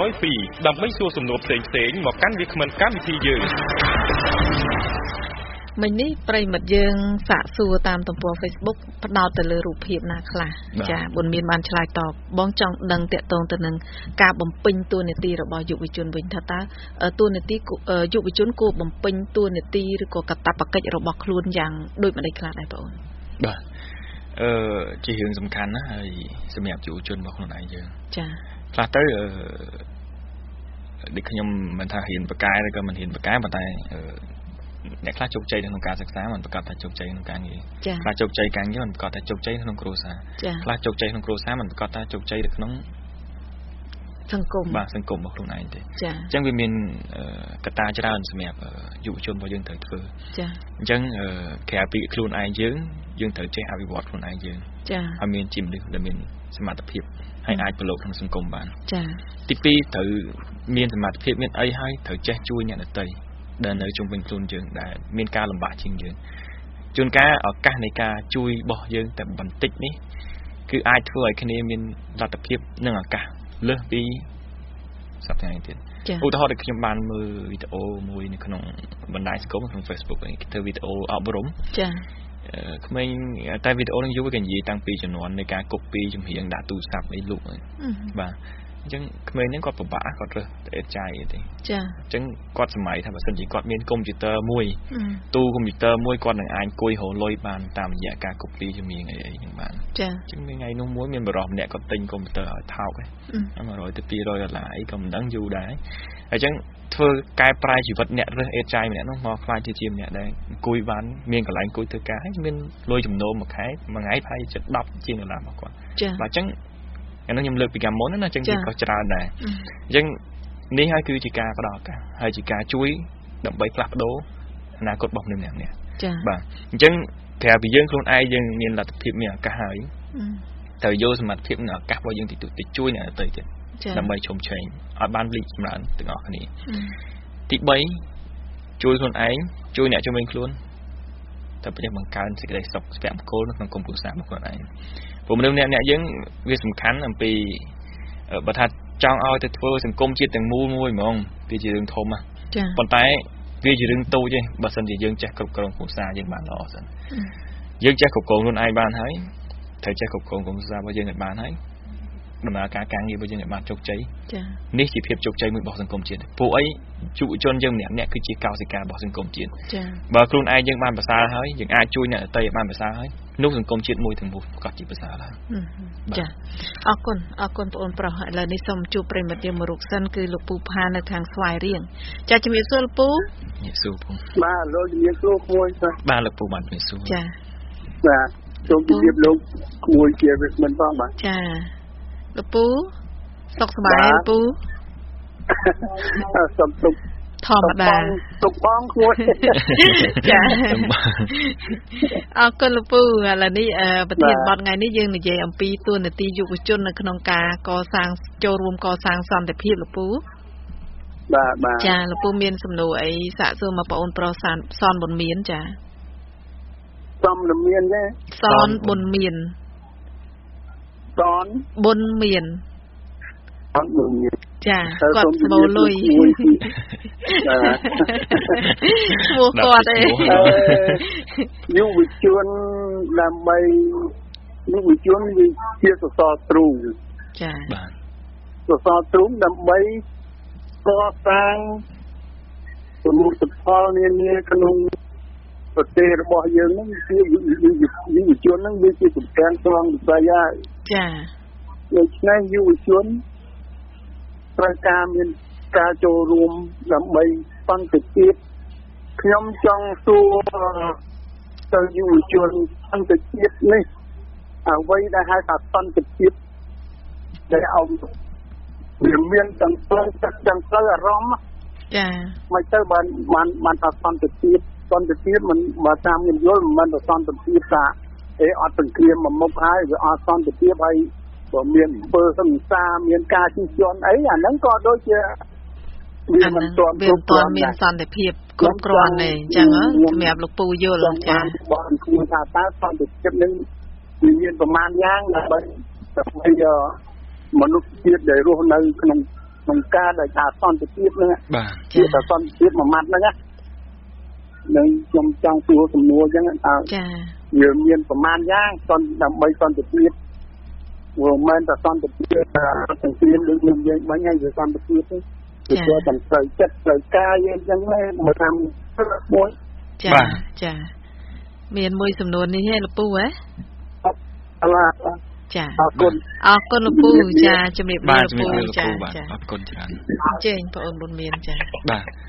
Speaker 6: រយពីរដើម្បីសួរសំណួរផ្សេងៗមកកាន់វាគ្មិនកម្មវិធីយើង
Speaker 3: មិញនេះប្រិមិត្តយើងសាកសួរតាមទំព័រ Facebook ផ្ដោតទៅលើរូបភាពណាខ្លះចាបុនមានបានឆ្លើយតបបងចង់ដឹងតាក់ទងទៅនឹងការបំពេញតួនាទីរបស់យុវជនវិញថាតើតួនាទីយុវជនគួរបំពេញតួនាទីឬក៏កាតព្វកិច្ចរបស់ខ្លួនយ៉ាងដូចម្តេចខ្លះដែរបងអូន
Speaker 4: បាទអឺជារឿងសំខាន់ណាហើយសម្រាប់យុវជនរបស់ខ្លួនឯងយើង
Speaker 3: ចា
Speaker 4: ខ្លះទៅអឺដូចខ្ញុំមិនថារៀនបកកែឬក៏មិនរៀនបកកែប៉ុន្តែអ្នកខ្លះជោគជ័យក្នុងការសិក្សាមិនប្រកាសថាជោគជ័យក្នុងការងារ
Speaker 3: ចា៎
Speaker 4: ខ្លះជោគជ័យការងារមិនប្រកាសថាជោគជ័យក្នុងគ្រួសារ
Speaker 3: ចា៎
Speaker 4: ខ្លះជោគជ័យក្នុងគ្រួសារមិនប្រកាសថាជោគជ័យនៅក្នុង
Speaker 3: សង្គម
Speaker 4: បាទសង្គមរបស់ខ្លួនឯងទេ
Speaker 3: ចា៎
Speaker 4: អញ្ចឹងវាមានកត្តាច្រើនសម្រាប់យុវជនរបស់យើងត្រូវធ្វើ
Speaker 3: ចា៎
Speaker 4: អញ្ចឹងក្រៅពីខ្លួនឯងយើងយើងត្រូវចេះអភិវឌ្ឍខ្លួនឯងយើង
Speaker 3: ចា៎
Speaker 4: ឲ្យមានជាមនុស្សដែលមានសមត្ថភាពហើយអាចប្រឡូកក្នុងសង្គមបាន
Speaker 3: ចា៎
Speaker 4: ទីពីរត្រូវមានសមត្ថភាពមានអីហើយត្រូវចេះជួយអ្នកដទៃដែលនៅជុំវិញខ្លួនយើងដែលមានការលំបាកជាងយើងជួនកាលឱកាសនៃការជួយរបស់យើងតែបន្តិចនេះគឺអាចធ្វើឲ្យគ្នាមានលទ្ធភាពនិងឱកាសលើសពីសប្តាហ៍ទៀត ឧទាហរណ៍ដូចខ្ញុំបានមើលវីដេអូមួយនៅក្នុងបណ្ដាញសង្គមក្នុង Facebook គេធ្វើវីដេអូអប់រំ
Speaker 3: ចា៎
Speaker 4: ក្មេងតែវីដេអូនឹងយូរគេនិយាយតាំងពីជំនាន់នៃការកូពីចម្រៀងដាក់ទូរស័ព្ទអីលុបបាទអញ្ចឹងក្មេងហ្នឹងគាត់ពិបាកគាត់រើសតែអេតចាយទេ
Speaker 3: ចា៎
Speaker 4: អញ្ចឹងគាត់សម័យថាបើសិនជាគាត់មានកុំព្យូទ័រមួយទូកុំព្យូទ័រមួយគាត់នឹងអាចអង្គុយរលុយបានតាមរយៈការកូពីចម្រៀងអីអីហ្នឹងបាន
Speaker 3: ចា៎
Speaker 4: អញ្ចឹងថ្ងៃនោះមួយមានបរិបម្នាក់គាត់ទិញកុំព្យូទ័រឲ្យថោកហ្នឹងone hundredទៅtwo hundredដុល្លារអីក៏មិនដឹងយូរដែរអញ្ចឹងធ្វើកែប្រែជីវិតអ្នករើសអេតចាយម្នាក់នោះមកខ្លាចជាជាម្នាក់ដែរអង្គុយបានមានកន្លែងអង្គុយធ្វើការហើយមានលុយចំណូលមួយខែមួយថ្ងៃប្រហែលជាtenជាងដុល្លារមកគាត់បាទអញ្ចឹងអានោះខ្ញុំលើកពីកាលមុនណាអញ្ចឹងវាក៏ច្រើនដែរអញ្ចឹងនេះហើយគឺជាការផ្ដល់ឱកាសហើយជាការជួយដើម្បីផ្លាស់ប្ដូរអនាគតរបស់មនុស្សម្នាក់ៗចា៎បាទអញ្ចឹងក្រៅពីយើងខ្លួនឯងយើងមានលទ្ធភាពមានឱកាសហើយត្រូវយកសមត្ថភាពនិងឱកាសរបស់យើងទៅជួយអ្នកដទៃទៀតដើម្បីជុំជែងឲ្យបានរីកចម្រើនទាំងអស់គ្នាទីthreeជួយខ្លួនឯងជួយអ្នកជុំវិញខ្លួនតែប្រទេសបង្កើនសេចក្តីសុខស្ពាក់មង្គលក្នុងក្រុមគ្រួសាររបស់ខ្លួនឯងព្រោះមនុស្សម្នាក់ៗយើងវាសំខាន់អំពីបើថាចង់ឲ្យទៅធ្វើសង្គមជាតិទាំងមូលមួយហ្មងវាជារឿងធំណាចា៎ប៉ុន្តែវាជារឿងតូចទេបើសិនជាយើងចេះគ្រប់គ្រងគ្រួសារយើងបានល្អសិនយើងចេះគ្រប់គ្រងខ្លួនឯងបានហើយត្រូវចេះគ្រប់គ្រងគ្រួសាររបស់យើងឲ្យបានហើយដំណើរការការងាររបស់យើងឲ្យបានជោគជ័យចា៎នេះជាភាពជោគជ័យមួយរបស់សង្គមជាតិព្រោះអីយុវជនយើងម្នាក់ៗគឺជាកោសិការបស់សង្គមជាតិចា៎បើខ្លួនឯងយើងបានប្រសើរហើយយើងអាចជួយអ្នកដទៃឲ្យបានប្រសើរហើយនោះសង្គមជាតិមួយទាំងមូលប្រកាសជាប្រសើរឡើង
Speaker 3: ចា៎អរគុណអរគុណបងអូនប្រុសឥឡូវនេះសូមជួបប្រិមិត្តយើងមួយរូបសិនគឺលោកពូផានៅខាងស្វាយរៀងចា៎ជំរាបសួរលោកពូ
Speaker 4: ជំរាបសួរពូ
Speaker 7: បាទលោកជំរាបសួរគួយ
Speaker 4: បាទលោកពូបានជំរាបសួរ
Speaker 3: ចា៎
Speaker 7: បាទសូមជម្រាបលោកគួយជាវិក្កាមិនផងបាទ
Speaker 3: ចា៎លោកពូសុខសប្បាយលោកពូ
Speaker 7: សុខទុក
Speaker 3: ធម្មតា
Speaker 7: ទុកបងគួយ
Speaker 3: ចាអរគុណលោកពូឥឡូវនេះប្រធានបទថ្ងៃនេះយើងនិយាយអំពីតួនាទីយុវជននៅក្នុងការកសាងចូលរួមកសាងសន្តិភាពលោកពូ
Speaker 7: បាទបាទ
Speaker 3: ចាលោកពូមានសំណួរអីសាកសួរមកបងអូនប្រុសសនប៊ុនមានចា
Speaker 7: សំលមានទេស
Speaker 3: នប៊ុនមាន
Speaker 7: សន
Speaker 3: ប៊ុនមាន
Speaker 7: សនប៊ុនមាន
Speaker 3: ចាគាត់ស្មូលុយ
Speaker 7: បាទ
Speaker 3: ឈ្មោះគាត់ឯង
Speaker 7: យុវជនដើម្បីយុវជនវាជាសសរទ្រូង
Speaker 3: ចាបាទ
Speaker 7: សសរទ្រូងដើម្បីកសាងសមុទ្រផលនានាក្នុងប្រទេសរបស់យើងហ្នឹងគឺយុវជនហ្នឹងវាជាសំខាន់ត្រង់វិស័យហើយ
Speaker 3: ចា
Speaker 7: ដូច្នេះយុវជនត្រូវការមានការចូលរួមដើម្បីសន្តិភាពខ្ញុំចង់សួរទៅយុវជនសន្តិភាពនេះអ្វីដែលហៅថាសន្តិភាពដែលអមវាមានទាំងផ្លូវទឹកទាំងផ្លូវអារម្មណ៍
Speaker 3: ចា
Speaker 7: មិនទៅបានបានបានថាសន្តិភាពសន្តិភាពមិនបើតាមខ្ញុំយល់មិនមែនសន្តិភាពថាអេអត់សង្គ្រាមមកមុខហើយវាអត់សន្តិភាពហើយបើមានអំពើហិង្សាមានការជិះជាន់អីអាហ្នឹងក៏ដូចជា
Speaker 3: វាមិនទាន់គ្រប់គ្រាន់មានសន្តិភាពគ្រប់គ្រាន់ទេអញ្ចឹងសម្រាប់លោកពូយល់ចា៎
Speaker 7: បងគួរថាតើសន្តិភាពនឹងវាមានប្រមាណយ៉ាងដើម្បីដើម្បីមនុស្សជាតិដែលរស់នៅក្នុងក្នុងការដែលថាសន្តិភាពហ្នឹង
Speaker 4: បាទ
Speaker 7: ជាតែសន្តិភាពមួយម៉ាត់ហ្នឹងណានឹងខ្ញុំចង់សួរសំណួរអញ្ចឹងតើ
Speaker 3: ចា
Speaker 7: វាមានប្រមាណយ៉ាងសន្តិដើម្បីសន្តិភាពវាមិនតែសន្តិភាពតែសង្គ្រាមដូចយើងយើងបាញ់ហើយវាសន្តិភាពទេគឺគាត់តែត្រូវចិត្តត្រូវកាយអញ្ចឹងណាមកតាមមួយ
Speaker 3: ចាចាមានមួយសំណួរនេះហ៎លោកពូហ៎
Speaker 7: អឡា
Speaker 3: ចា
Speaker 7: អរគុណ
Speaker 3: អរគុណលោកពូចាជំរាបលាលោកពូចា
Speaker 4: ចាអរគុណច្រើន
Speaker 3: អញ្ជើញបងអូនប៊ុនមានចា
Speaker 4: បាទ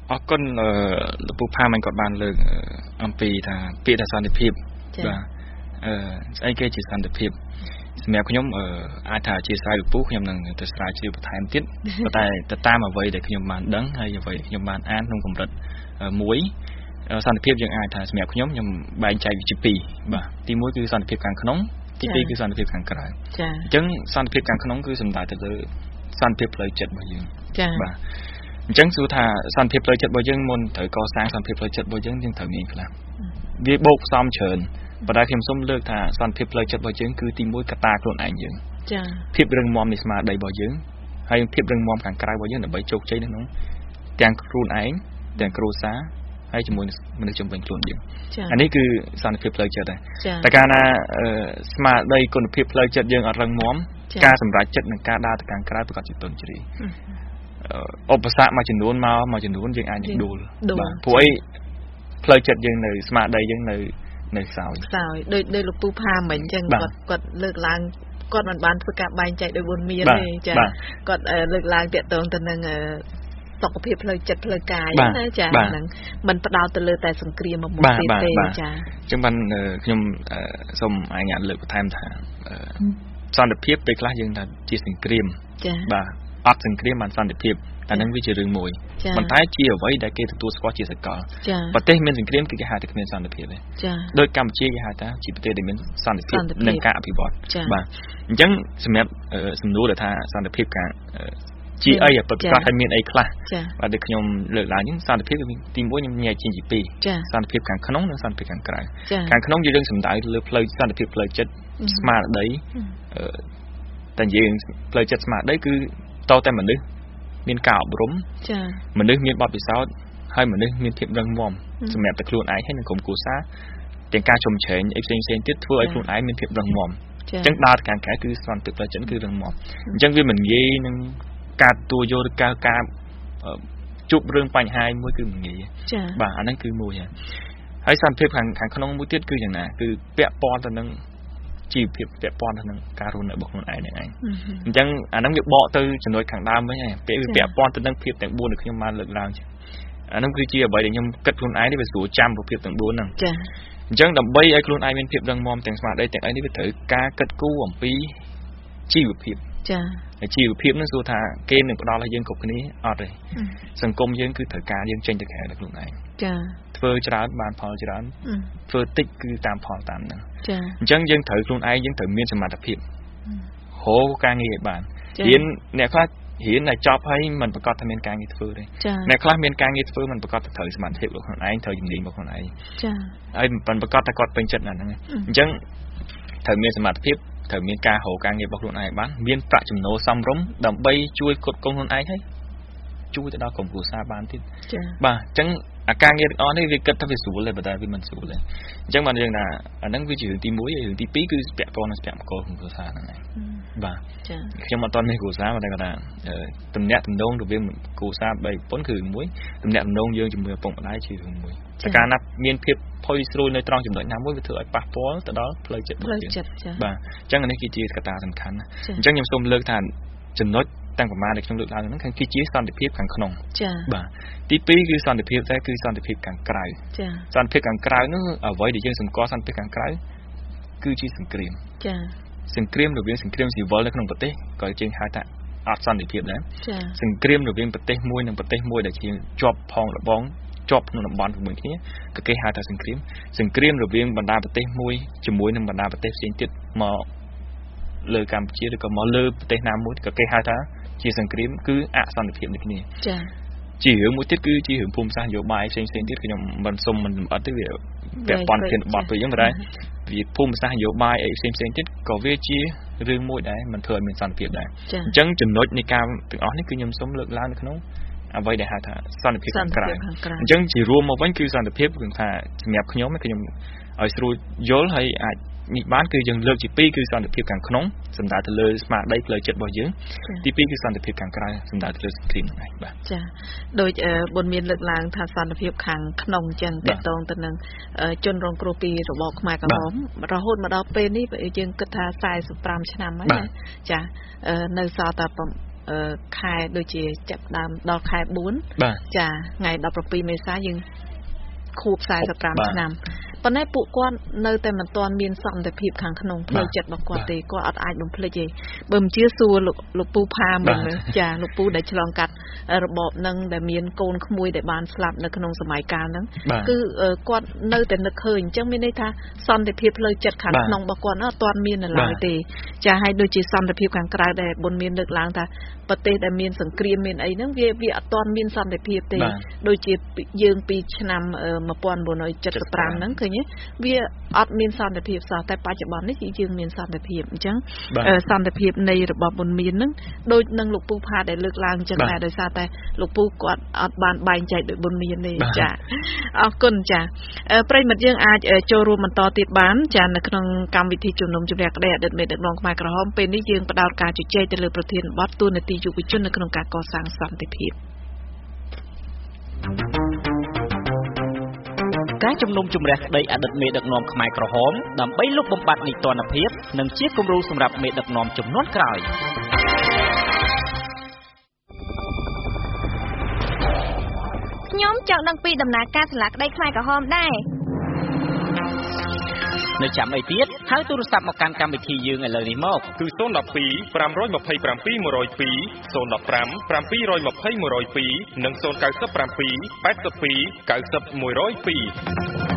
Speaker 4: អរគុណលោកពូផាមិនគាត់បានលើកអំពីថាពាក្យថាសន្តិភាពបាទអឺស្អីគេជាសន្តិភាពសម្រាប់ខ្ញុំអឺអាចថាអធិស្ឋានលោកពូខ្ញុំនឹងទៅស្រាវជ្រាវបន្ថែមទៀតប៉ុន្តែទៅតាមអ្វីដែលខ្ញុំបានដឹងហើយអ្វីខ្ញុំបានអានក្នុងកម្រិតមួយសន្តិភាពយើងអាចថាសម្រាប់ខ្ញុំខ្ញុំបែងចែកវាជាពីរបាទទីមួយគឺសន្តិភាពខាងក្នុងទីពីរគឺសន្តិភាពខាងក្រៅចា៎អញ្ចឹងសន្តិភាពខាងក្នុងគឺសំដៅទៅលើសន្តិភាពផ្លូវចិត្តរបស់យើងចា៎បាទអញ្ចឹងសួរថាសន្តិភាពផ្លូវចិត្តរបស់យើងមុនត្រូវកសាងសន្តិភាពផ្លូវចិត្តរបស់យើងយើងត្រូវមានខ្លះវាបូកផ្សំច្រើនប៉ុន្តែខ្ញុំសូមលើកថាសន្តិភាពផ្លូវចិត្តរបស់យើងគឺទីមួយកត្តាខ្លួនឯងយើងចា៎ភាពរឹងមាំនៃស្មារតីរបស់យើងហើយភាពរឹងមាំខាងក្រៅរបស់យើងដើម្បីជោគជ័យនៅក្នុងទាំងខ្លួនឯងទាំងគ្រួសារហើយជាមួយមនុស្សជុំវិញខ្លួនយើងអានេះគឺសន្តិភាពផ្លូវចិត្តដែរតែកាលណាស្មារតីគុណភាពផ្លូវចិត្តយើងអត់រឹងមាំការសម្រេចចិត្តនិងការដើរទៅខាងក្រៅប្រកបជាទន់ជ្រាយឧបសគ្គមួយចំនួនមកមួយចំនួនយើងអាចនឹងដួលបាទព្រោះអីផ្លូវចិត្តយើងនៅស្មារតីយើងនៅនៅខ្សោយខ្សោយដូចដូចលោកពូផាមិញអញ្ចឹងគាត់គាត់លើកឡើងគាត់មិនបានធ្វើការបែងចែកដោយវុនមានទេចាគាត់លើកឡើងតាក់ទងទៅនឹងសុខភាពផ្លូវចិត្តផ្លូវកាយណាចាហ្នឹងมันផ្ដោតទៅលើតែសង្គ្រាមមកមុខទេទេចាអញ្ចឹងបានខ្ញុំសូមអញ្ញាតលើកបន្ថែមថាសន្តិភាពពេលខ្លះយើងថាជាសង្គ្រាមចាបាទអត់សង្គ្រាមបានសន្តិភាពតែនឹងវាជារឿងមួយប៉ុន្តែជាអ្វីដែលគេទទួលស្គាល់ជាសកលប្រទេសមានសង្គ្រាមគឺគេហៅថាគ្មានសន្តិភាពទេដោយកម្ពុជាគេហៅថាជាប្រទេសដែលមានសន្តិភាពនិងការអភិវឌ្ឍបាទអញ្ចឹងសម្រាប់សំណួរដែលថាសន្តិភាពការជាអីប្រកបតែមានអីខ្លះបាទដូចខ្ញុំលើកឡើងហ្នឹងសន្តិភាពទីមួយខ្ញុំញែកជាពីរសន្តិភាពខាងក្នុងនិងសន្តិភាពខាងក្រៅខាងក្នុងយើងសំដៅលើផ្លូវសន្តិភាពផ្លូវចិត្តស្មារតីតែយើងផ្លូវចិត្តស្មារតីគឺតតែមនុស្សមានការអប់រំចា៎មនុស្សមានបទពិសោធន៍ហើយមនុស្សមានភាពរឹងមាំសម្រាប់តែខ្លួនឯងហើយនិងក្រុមគ្រួសារទាំងការជំជ្រែងអីផ្សេងផ្សេងទៀតធ្វើឲ្យខ្លួនឯងមានភាពរឹងមាំអញ្ចឹងដើរខាងក្រៅគឺសន្តិភាពផ្លូវចិត្តគឺរឹងមាំអញ្ចឹងវាមិនងាយនឹងការទួយកឬការការជួបរឿងបញ្ហាមួយគឺមិនងាយចា៎បាទអាហ្នឹងគឺមួយហើយសន្តិភាពខាងខាងក្នុងមួយទៀតគឺយ៉ាងណាគឺពាក់ព័ន្ធទៅនឹងជីវភាពពាក់ព័ន្ធទៅនឹងការរស់នៅរបស់ខ្លួនឯងហ្នឹងឯងអញ្ចឹងអាហ្នឹងវាបកទៅចំណុចខាងដើមវិញហើយពាក់វាពាក់ព័ន្ធទៅនឹងភាពទាំងបួនដែលខ្ញុំបានលើកឡើងអាហ្នឹងគឺជាអ្វីដែលខ្ញុំគិតខ្លួនឯងនេះវាស្រួលចាំភាពទាំងបួនហ្នឹងចា៎អញ្ចឹងដើម្បីឲ្យខ្លួនឯងមានភាពរឹងមាំទាំងស្មារតីទាំងអីនេះវាត្រូវការគិតគូរអំពីជីវភាពចា៎ហើយជីវភាពហ្នឹងសួរថាគេនឹងផ្ដល់ឲ្យយើងគ្រប់គ្នាអត់ទេសង្គមយើងគឺត្រូវការយើងចេញទៅក្រៅដល់ខ្លួនឯងចា៎ធ្វើច្រើនបានផលច្រើនធ្វើតិចគឺតាមផលតាមហ្នឹងចា៎អញ្ចឹងយើងត្រូវខ្លួនឯងយើងត្រូវមានសមត្ថភាពហៅការងារឲ្យបានរៀនអ្នកខ្លះរៀនតែចប់ហើយមិនប្រកាសថាមានការងារធ្វើទេអ្នកខ្លះមានការងារធ្វើមិនប្រកាសថាត្រូវសមត្ថភាពរបស់ខ្លួនឯងត្រូវជំនាញរបស់ខ្លួនឯងចា៎ហើយមិនប្រកាសថាគាត់ពេញចិត្តណាស់ហ្នឹងអញ្ចឹងត្រូវមានសមត្ថភាពត្រូវមានការហៅការងាររបស់ខ្លួនឯងបានមានប្រាក់ចំណូលសមរម្យដើម្បីជួយគ្រប់គ្រងខ្លួនឯងហើយជួយទៅដល់ក្រុមគ្រួសារបានទៀតចា៎បាទអញ្ចឹងអាការងារទាំងអស់នេះវាគិតថាវាស្រួលទេប៉ុន្តែវាមិនស្រួលទេអញ្ចឹងបានយើងថាអាហ្នឹងវាជារឿងទីមួយហើយរឿងទីពីរគឺពាក់ព័ន្ធនឹងពាក់មង្គលក្នុងគ្រួសារហ្នឹងឯងបាទចា៎ខ្ញុំអត់ទាន់មានគ្រួសារតែគាត់ថាតំណាក់តំណងរវាងគ្រួសារបីប្រពន្ធគឺរឿងមួយតំណាក់តំណងយើងជាមួយឪពុកម្ដាយជារឿងមួយតែកាលណាមានភាពផុយស្រួយនៅត្រង់ចំណុចណាមួយវាធ្វើឲ្យប៉ះពាល់ទៅដល់ផ្លូវចិត្តរបស់យើងបាទអញ្ចឹងអានេះគឺជាកត្តាសំខាន់ណាអញ្ចឹងខ្ញុំសូមលើកថាចំណុចតាំងប្រមាណដែលខ្ញុំលើកឡើងហ្នឹងគឺជាសន្តិភាពខាងក្នុងចា៎បាទទីពីរគឺសន្តិភាពតែគឺសន្តិភាពខាងក្រៅចា៎សន្តិភាពខាងក្រៅនោះអ្វីដែលយើងសម្គាល់សន្តិភាពខាងក្រៅគឺជាសង្គ្រាមចា៎សង្គ្រាមរវាងសង្គ្រាមស៊ីវិលនៅក្នុងប្រទេសក៏យើងហៅថាអត់សន្តិភាពដែរចា៎សង្គ្រាមរវាងប្រទេសមួយនិងប្រទេសមួយដែលជាជាប់ផងរបងជាប់ក្នុងតំបន់ជាមួយគ្នាក៏គេហៅថាសង្គ្រាមសង្គ្រាមរវាងបណ្ដាប្រទេសមួយជាមួយនឹងបណ្ដាប្រទេសផ្សេងទៀតមកលើកម្ពុជាឬក៏មកលើប្រទេសណាមួយក៏គេហៅថាជាសង្គ្រាមគឺអសន្តិភាពនេះគ្នាចា៎ជារឿងមួយទៀតគឺជារឿងភូមិសាស្ត្រនយោបាយផ្សេងៗទៀតខ្ញុំមិនសុំមិនអត់ទេវាពាក់ព័ន្ធគ្នាបត់ទៅយ៉ាងប៉ុន្តែវាភូមិសាស្ត្រនយោបាយអីផ្សេងៗទៀតក៏វាជារឿងមួយដែរមិនធ្វើឲ្យមានសន្តិភាពដែរអញ្ចឹងចំណុចនៃការទាំងអស់នេះគឺខ្ញុំសូមលើកឡើងនៅក្នុងអ្វីដែលហៅថាសន្តិភាពខាងក្រៅអញ្ចឹងជារួមមកវិញគឺសន្តិភាពគឺថាសម្រាប់ខ្ញុំខ្ញុំឲ្យស្រួលយល់ហើយអាចនេះបានគឺយើងលើកទីពីរគឺសន្តិភាពខាងក្នុងសំដៅទៅលើស្មារតីផ្លូវចិត្តរបស់យើងទីពីរគឺសន្តិភាពខាងក្រៅសំដៅទៅលើសង្គ្រាមហ្នឹងឯងបាទចាដូចបុណ្យមានលើកឡើងថាសន្តិភាពខាងក្នុងអញ្ចឹងតកតងទៅនឹងជនរងគ្រោះពីរបបខ្មែរក្រហមរហូតមកដល់ពេលនេះយើងគិតថាสี่สิบห้าឆ្នាំហើយណាចានៅសល់តែ
Speaker 3: ខែដូចជាចាប់ដើមដល់ខែbốnចាថ្ងៃដប់ប្រាំពីរមេសាយើងខួបสี่สิบห้าឆ្នាំប៉ុន្តែពួកគាត់នៅតែមិនទាន់មានសន្តិភាពខាងក្នុងផ្លូវចិត្តរបស់គាត់ទេគាត់អត់អាចបំភ្លេចទេបើមិនជឿសួរលោកលោកពូផាមុនចាលោកពូដែលឆ្លងកាត់របបនឹងដែលមានកូនក្មួយដែលបានស្លាប់នៅក្នុងសម័យកាលហ្នឹងគឺគាត់នៅតែនឹកឃើញអញ្ចឹងមានន័យថាសន្តិភាពផ្លូវចិត្តខាងក្នុងរបស់គាត់អត់ទាន់មាននៅឡើយទេចាហើយដូចជាសន្តិភាពខាងក្រៅដែលបុនមានលើកឡើងថាប្រទេសដែលមានសង្គ្រាមមានអីហ្នឹងវាវាអត់ទាន់មានសន្តិភាពទេដូចជាយើងពីឆ្នាំnineteen seventy-fiveហ្នឹងឃើញវាអត់មានសន្តិភាពសោះតែបច្ចុប្បន្ននេះយើងមានសន្តិភាពអញ្ចឹងសន្តិភាពនៃរបបបុនមានហ្នឹងដូចនឹងលោកពូផាដែលលើកឡើងអញ្ចឹងដែរដោយសារតែលោកពូគាត់អត់បានបែងចែកដោយបុនមានទេចាអរគុណចាប្រិយមិត្តយើងអាចចូលរួមបន្តទៀតបានចានៅក្នុងកម្មវិធីជំនុំជម្រះក្តីអតីតមេដឹកនាំខ្មែរក្រហមពេលនេះយើងផ្ដោតការជជែកទៅលើប្រធានបទទូនាទីយុវជននៅក្នុងការកសាងសន្តិភាព
Speaker 1: ការជំនុំជម្រះក្តីអតីតមេដឹកនាំខ្មែរក្រហមដើម្បីលុបបំបាត់នីតិរដ្ឋភាពនិងជាគំរូសម្រាប់មេដឹកនាំជំនាន់ក្រោយ
Speaker 2: ខ្ញុំចង់ដឹងពីដំណើរការសាលាក្តីខ្មែរក្រហមដែរ
Speaker 1: នៅចាំអីទៀតហៅទូរស័ព្ទមកកាន់កម្មវិធីយើងឥឡូវនេះមក
Speaker 6: គឺzero one two five two two one zero five one zero one two seven two zero one two oneនិងzero nine seven two eight two nine one zero two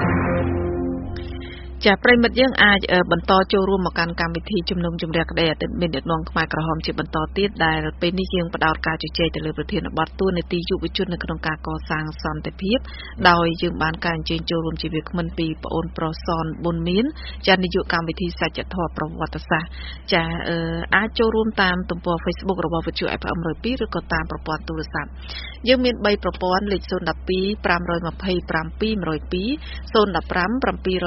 Speaker 3: ចាប្រិមិត្តយើងអាចបន្តចូលរួមមកកាន់កម្មវិធីជំនុំជម្រះក្តីអតីតមេដឹកនាំខ្មែរក្រហមជាបន្តទៀតដែលពេលនេះយើងផ្ដោតការជជែកទៅលើប្រធានបទទូនាទីយុវជននៅក្នុងការកសាងសន្តិភាពដោយយើងបានការអញ្ជើញចូលរួមជាវាគ្មិនពីប្អូនប្រុសសនប៊ុនមានចានាយកកម្មវិធីសច្ចធម៌ប្រវត្តិសាស្ត្រចាអាចចូលរួមតាមទំព័រ Facebook របស់វិទ្យុ ép em one oh twoឬក៏តាមប្រព័ន្ធទូរស័ព្ទយើងមានthreeប្រព័ន្ធលេខzero one two five two two seven one oh two zero one five seven two two one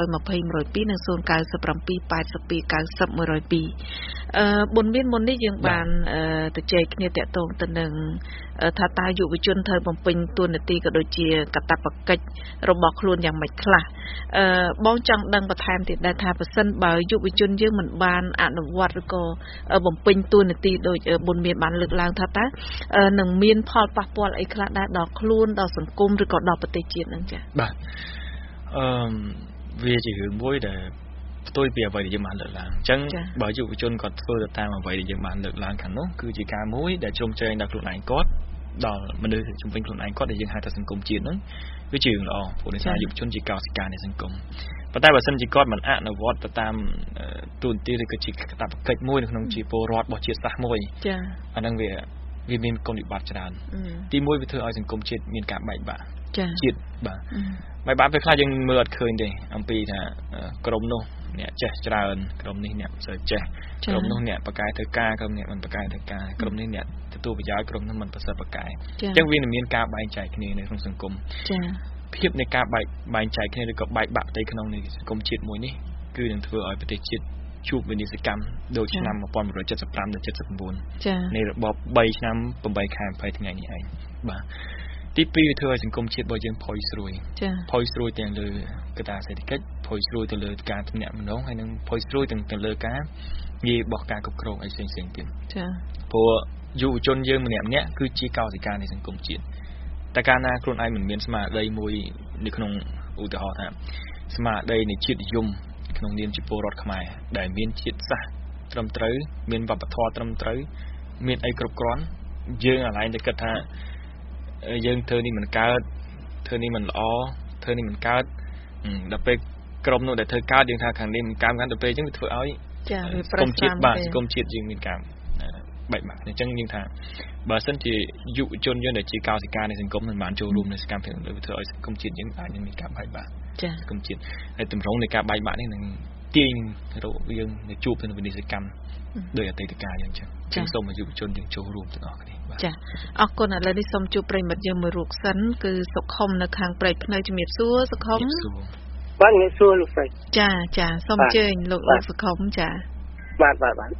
Speaker 3: oh twoនិងzero nine seven eight two nine zero one oh twoអឺបុនមានមុននេះយើងបានទៅជែកគ្នាតាក់ទងទៅនឹងថាតើយុវជនត្រូវបំពេញតួនាទីក៏ដូចជាកាតព្វកិច្ចរបស់ខ្លួនយ៉ាងម៉េចខ្លះអឺបងចង់ដឹងបន្ថែមទៀតដែរថាប្រសិនបើយុវជនយើងមិនបានអនុវត្តឬក៏បំពេញតួនាទីដូចបុនមានបានលើកឡើងថាតើនឹងមានផលប៉ះពាល់អីខ្លះដែរដល់ខ្លួនដល់សង្គមឬក៏ដល់ប្រទេសជាតិហ្នឹងចា៎
Speaker 4: បាទអឺវាជារឿងមួយដែលផ្ទុយពីអ្វីដែលយើងបានលើកឡើងអញ្ចឹងបើយុវជនគាត់ធ្វើទៅតាមអ្វីដែលយើងបានលើកឡើងខាងនោះគឺជាការមួយដែលជ្រុំជ្រែងដល់ខ្លួនឯងគាត់ដល់មនុស្សជំនាញខ្លួនឯងគាត់ដែលយើងហៅថាសង្គមជាតិហ្នឹងវាជារឿងល្អព្រោះដោយសារយុវជនជាកោសិកានៃសង្គមប៉ុន្តែបើសិនជាគាត់មិនអនុវត្តទៅតាមទូនទីឬក៏ជាកាតព្វកិច្ចមួយនៅក្នុងជាពលរដ្ឋរបស់ជាតិសាសន៍មួយចាអាហ្នឹងវាវាមានគុណវិបត្តិច្រើនទីមួយវាធ្វើឲ្យសង្គមជាតិមានការបែកបាក់ជាតិបាទបែកបាក់ពេលខ្លះយើងមើលអត់ឃើញទេអំពីថាក្រុមនោះអ្នកចេះច្រើនក្រុមនេះអ្នកមិនសូវចេះក្រុមនោះអ្នកបកកាយធ្វើការក្រុមនេះមិនបកកាយធ្វើការក្រុមនេះអ្នកទទួលប្រយោជន៍ក្រុមនោះមិនប្រសើរបកកាយអញ្ចឹងវានឹងមានការបែងចែកគ្នានៅក្នុងសង្គមចា៎ភាពនៃការបែកបែងចែកគ្នាឬក៏បែកបាក់ផ្ទៃក្នុងនៃសង្គមជាតិមួយនេះគឺនឹងធ្វើឲ្យប្រទេសជាតិជួបវិនិស្សកម្មដូចឆ្នាំnineteen seventy-fiដល់seventy-nineចា៎នៃរបបthreeឆ្នាំeightខែtwentyថ្ងៃនេះឯងបាទទីtwoវាធ្វើឲ្យសង្គមជាតិរបស់យើងផុយស្រួយចា៎ផុយស្រួយទាំងលើកត្តាសេដ្ឋកិច្ចផុយស្រួយទៅលើការទំនាក់ទំនងហើយនឹងផុយស្រួយទាំងទៅលើការនិយាយរបស់ការគ្រប់គ្រងអីផ្សេងៗទៀតចា៎ព្រោះយុវជនយើងម្នាក់ម្នាក់គឺជាកោសិកានៃសង្គមជាតិតែកាលណាខ្លួនឯងមិនមានស្មារតីមួយនៅក្នុងឧទាហរណ៍ថាស្មារតីនៃជាតិនិយមក្នុងនាមជាពលរដ្ឋខ្មែរដែលមានជាតិសាសន៍ត្រឹមត្រូវមានវប្បធម៌ត្រឹមត្រូវមានអីគ្រប់គ្រាន់យើងអាឡែងតែគិតថាយើងធ្វើនេះមិនកើតធ្វើនេះមិនល្អធ្វើនេះមិនកើតដល់ពេលក្រុមនោះដែលធ្វើកើតយើងថាខាងនេះមិនកើតកាន់ទៅពេលអញ្ចឹងវាធ្វើឲ្យចាវាប្រសើរបាទសង្គមជាតិយើងមានការបែកបាក់អញ្ចឹងយើងថាបើសិនជាយុវជនយើងដែលជាកោសិកានៃសង្គមមិនបានចូលរួមនៅសកម្មភាពនោះវាធ្វើឲ្យសង្គមជាតិយើងអាចនឹងមានការបែកបាក់ចាសង្គមជាតិហើយទម្រង់នៃការបែកបាក់នេះនឹងទាញរកយើងនៅជួបទៅនឹងវិនិស្សកម្មដោយអតីតកាលយើងអញ្ចឹងចឹងសូមឲ្យយុវជនយើងចូលរួមទាំងអស់គ្នា
Speaker 3: ចាអរគុណឥឡូវនេះសូមជួបប្រិមិត្តយើងមួយរូបសិនគឺសុខុមនៅខាងព្រែកភ្នៅជំរាបសួរសុខុម
Speaker 7: បាទជំរាបសួរលោកស្រី
Speaker 3: ចាចាសូមអញ្ជើញលោកលោកសុខុមចា
Speaker 7: បាទបាទបាទ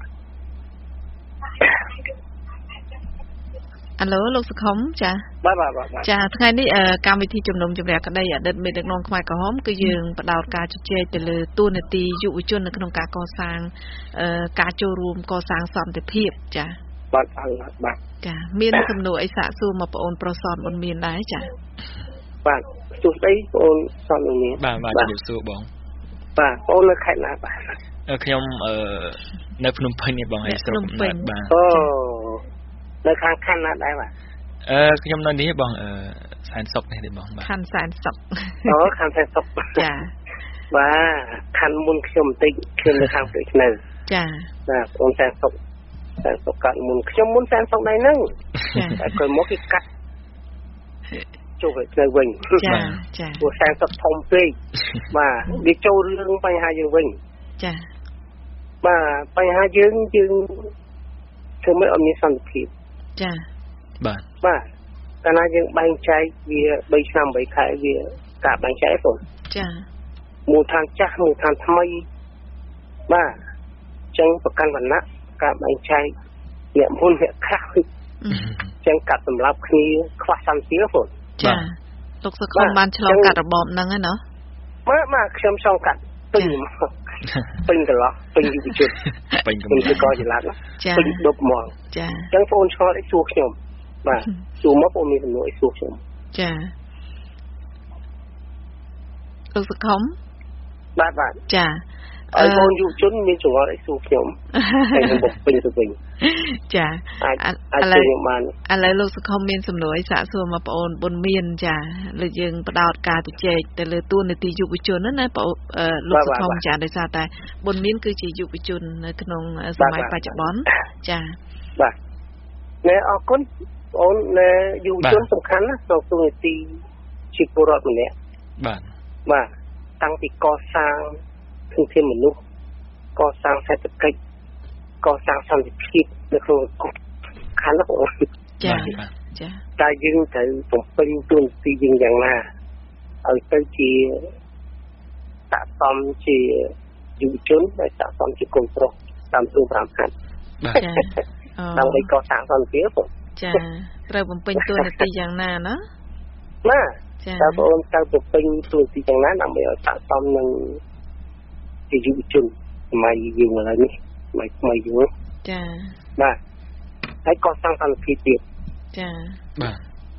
Speaker 3: អាឡូលោកសុខុមចា
Speaker 7: បាទបាទបាទ
Speaker 3: ចាថ្ងៃនេះកម្មវិធីជំនុំជម្រះក្តីអតីតមេដឹកនាំខ្មែរក្រហមគឺយើងផ្ដោតការជជែកទៅលើតួនាទីយុវជននៅក្នុងការកសាងការចូលរួមកសាងសន្តិភាពចា
Speaker 7: ប
Speaker 8: បាត់អត់បាទ
Speaker 3: ចាមានសំណួរអីសាកសួរមកបងអូនប្រុសសនបុនមានដែរចា
Speaker 8: បាទសួស្ដីបងអូនសនមាន
Speaker 4: បាទបាទជំរាបសួរបង
Speaker 8: បាទបងអូននៅខេត្តណាបាទ
Speaker 4: ខ្ញុំអឺនៅភ្នំពេញនេះបងហើយស្រុកកំណើតបាទ
Speaker 8: អូនៅខាងខណ្ឌណាដែរបាទ
Speaker 4: អឺខ្ញុំនៅនេះបងអឺសែនសុកនេះទេបងបាទ
Speaker 3: ខណ្ឌសែនសុក
Speaker 8: អូខណ្ឌសែនសុក
Speaker 3: ចា
Speaker 8: បាទខណ្ឌមុនខ្ញុំបន្តិចខ្ញុំនៅខាងព្រៃឆ្នៅ
Speaker 3: ចា
Speaker 8: បាទបងសែនសុកសែនសុកកាត់មុនខ្ញុំមុនសែនសុកដែរហ្នឹងតែក្រោយមកគេកាត់ចូលទៅវិញ
Speaker 3: ចាចា
Speaker 8: ព្រោះសែនសុកធំពេកបាទវាចូលរឿងបញ្ហាយើងវិញ
Speaker 3: ចា
Speaker 8: បាទបញ្ហាយើងយើងធ្វើមិនអត់មានសន្តិភាព
Speaker 3: ចា
Speaker 4: បាទ
Speaker 8: បាទកាលណាយើងបែងចែកវាបីឆ្នាំបីខែវាការបែងចែកបង
Speaker 3: ចា
Speaker 8: មូលដ្ឋានចាស់មូលដ្ឋានថ្មីបាទចឹងប្រកាន់វណ្ណៈការបែងចែកអ្នកមុនអ្នកក្រោយចឹងកាត់សម្រាប់គ្នាខ្វះសន្តិភាពបង
Speaker 3: ចាលោកសុខុមបានឆ្លងកាត់របបហ្នឹងហើយណោះ
Speaker 8: បាទបាទខ្ញុំឆ្លងកាត់ពេញពេញកន្លោះពេញយុវជន
Speaker 4: ពេញ
Speaker 8: ពេញកោចល័តពេញដប់ហ្មង
Speaker 3: ចា
Speaker 8: ចឹងបងអូនឆ្លងអីសួរខ្ញុំបាទសួរមកបងមានសំណួរអីសួរខ្ញុំ
Speaker 3: ចាលោកសុខុម
Speaker 8: បាទបាទ
Speaker 3: ចា
Speaker 8: អើបងយុវជនមានចង្អុលអីសួរខ្ញុំតែខ្ញុំបំពេញទៅវិញ
Speaker 3: ចា
Speaker 8: ឥឡូវបាន
Speaker 3: ឥឡូវលោកសុខុមមានសំណួរអីសាកសួរមកបងអូនបុនមានចាលើយើងបដោតការជជែកទៅលើតួនាទីយុវជនណាបងលោកសុខុមចាដោយសារតែបុនមានគឺជាយុវជននៅក្នុងសម័យបច្ចុប្បន្នចា
Speaker 8: បាទណែអរគុណអូនណែយុវជនសំខាន់ណាក្នុងតួនាទីជាពលរដ្ឋម្នាក់
Speaker 4: បាទ
Speaker 8: បាទតាំងពីកសាងធនធានមនុស្សកសាងសេដ្ឋកិច្ចកសាងសន្តិភាពនៅក្នុងខាងនោះ
Speaker 3: ចាចា
Speaker 8: តែយើងត្រូវបំពេញតួនាទីយើងយ៉ាងណាឲ្យទៅជាស័ក្តិសមជាយុវជនដែលស័ក្តិសមជាកូនប្រុសតាមទូប្រាំហាត់
Speaker 3: ចា
Speaker 8: ដើម្បីកសាងសន្តិភាព
Speaker 3: ចាត្រូវបំពេញតួនាទីយ៉ាងណាណា
Speaker 8: ណាតើបងអូនត្រូវបំពេញតួនាទីយ៉ាងណាដើម្បីឲ្យស័ក្តិសមនឹងជាយុវជនសម័យយើងឥឡូវនេះសម័យថ្មីយើង
Speaker 3: ចា
Speaker 8: បាទហើយកសាងសន្តិភាពទៀត
Speaker 3: ចា
Speaker 4: បាទ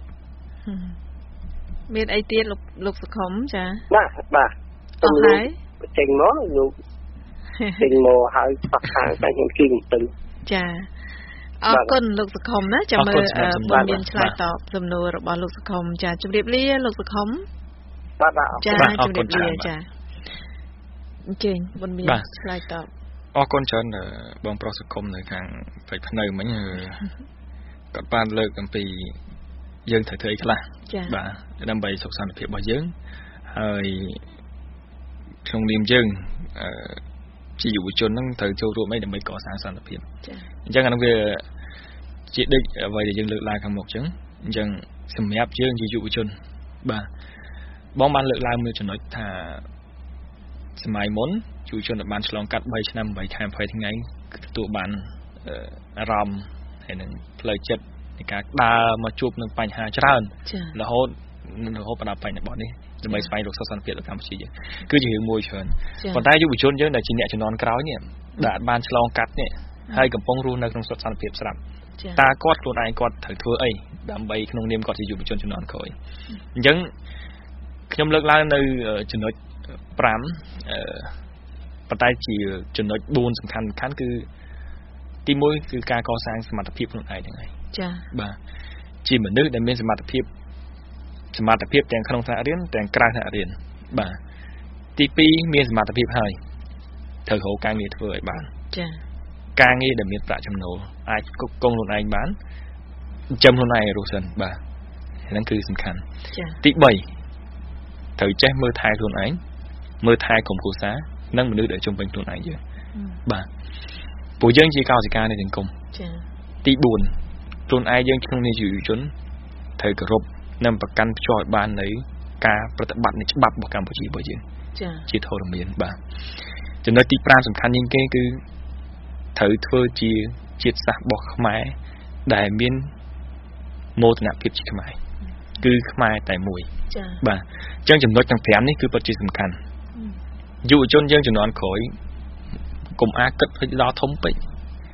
Speaker 3: មានអីទៀតលោកលោកសុខុមចា
Speaker 8: បាទបាទ
Speaker 3: អស់ហើយ
Speaker 8: ចេញមកលោកចេញមកហើយផាក់ខាងតែខ្ញុំគិតទៅ
Speaker 3: ចាអរគុណលោកសុខុមណាចាំមើលបងមានឆ្លើយតបសំណួររបស់លោកសុខុមចាជម្រាបលាលោកសុខុម
Speaker 8: បាទបាទ
Speaker 3: ចាជម្រាបលាចាអញ្ជើញបុនមានឆ្លើយតប
Speaker 4: អរគុណច្រើនបងប្រុសសុខុមនៅខាងព្រៃភ្នៅមិញគាត់បានលើកអំពីយើងត្រូវធ្វើអីខ្លះបាទដើម្បីសុខសន្តិភាពរបស់យើងហើយក្នុងនាមយើងជាយុវជនហ្នឹងត្រូវចូលរួមអីដើម្បីកសាងសន្តិភាពអញ្ចឹងអានោះវាជាដេចអ្វីដែលយើងលើកឡើងខាងមុខអញ្ចឹងអញ្ចឹងសម្រាប់យើងជាយុវជនបាទបងបានលើកឡើងមួយចំណុចថាសម័យមុនយុវជនដែលបានឆ្លងកាត់បីឆ្នាំបីខែยี่สิบថ្ងៃទទួលបានអារម្មណ៍ហើយនឹងផ្លូវចិត្តនៃការដើរមកជួបនឹងបញ្ហាច្រើនរហូតរហូតបណ្ដាបញ្ហារបស់នេះដើម្បីស្វែងរកសុខសន្តិភាពនៅកម្ពុជាយើងគឺជារឿងមួយច្រើនប៉ុន្តែយុវជនយើងដែលជាអ្នកជំនាន់ក្រោយនេះដែលបានឆ្លងកាត់នេះហើយកំពុងរស់នៅក្នុងសុខសន្តិភាពស្រាប់តើគាត់ខ្លួនឯងគាត់ត្រូវធ្វើអីដើម្បីក្នុងនាមគាត់ជាយុវជនជំនាន់ក្រោយអញ្ចឹងខ្ញុំលើកឡើងនៅចំណុចប្រាំអឺប៉ុន្តែជាចំណុចបួនសំខាន់សំខាន់គឺទីមួយគឺការកសាងសមត្ថភាពខ្លួនឯងហ្នឹងហើយ
Speaker 3: ចា៎
Speaker 4: បាទជាមនុស្សដែលមានសមត្ថភាពសមត្ថភាពទាំងក្នុងថ្នាក់រៀនទាំងក្រៅថ្នាក់រៀនបាទទីពីរមានសមត្ថភាពហើយត្រូវរកការងារធ្វើឲ្យបាន
Speaker 3: ចា៎
Speaker 4: ការងារដែលមានប្រាក់ចំណូលអាចគប់គង់ខ្លួនឯងបានចិញ្ចឹមខ្លួនឯងរស់សិនបាទហ្នឹងគឺសំខាន់ទីបីត្រូវចេះមើលថែខ្លួនឯងមើលថែក្រុមគ្រួសារនិងមនុស្សដែលជុំវិញខ្លួនឯងយើងបាទពួកយើងជាកោសិកានៃសង្គម
Speaker 3: ចា៎
Speaker 4: ទីបួនខ្លួនឯងយើងក្នុងនាមជាយុវជនត្រូវគោរពនិងប្រកាន់ខ្ជាប់ឲ្យបាននៅការប្រតិបត្តិនៃច្បាប់របស់កម្ពុជារបស់យើង
Speaker 3: ចា៎
Speaker 4: ជាធរមានបាទចំណុចទីប្រាំសំខាន់ជាងគេគឺត្រូវធ្វើជាជាតិសាសន៍របស់ខ្មែរដែលមានមោទនភាពជាខ្មែរគឺខ្មែរតែមួយ
Speaker 3: ចា៎
Speaker 4: បាទអញ្ចឹងចំណុចទាំងប្រាំនេះគឺពិតជាសំខាន់យុវជនយើងជំនាន់ក្រោយកុំអាគិតពេកដល់ធំពេក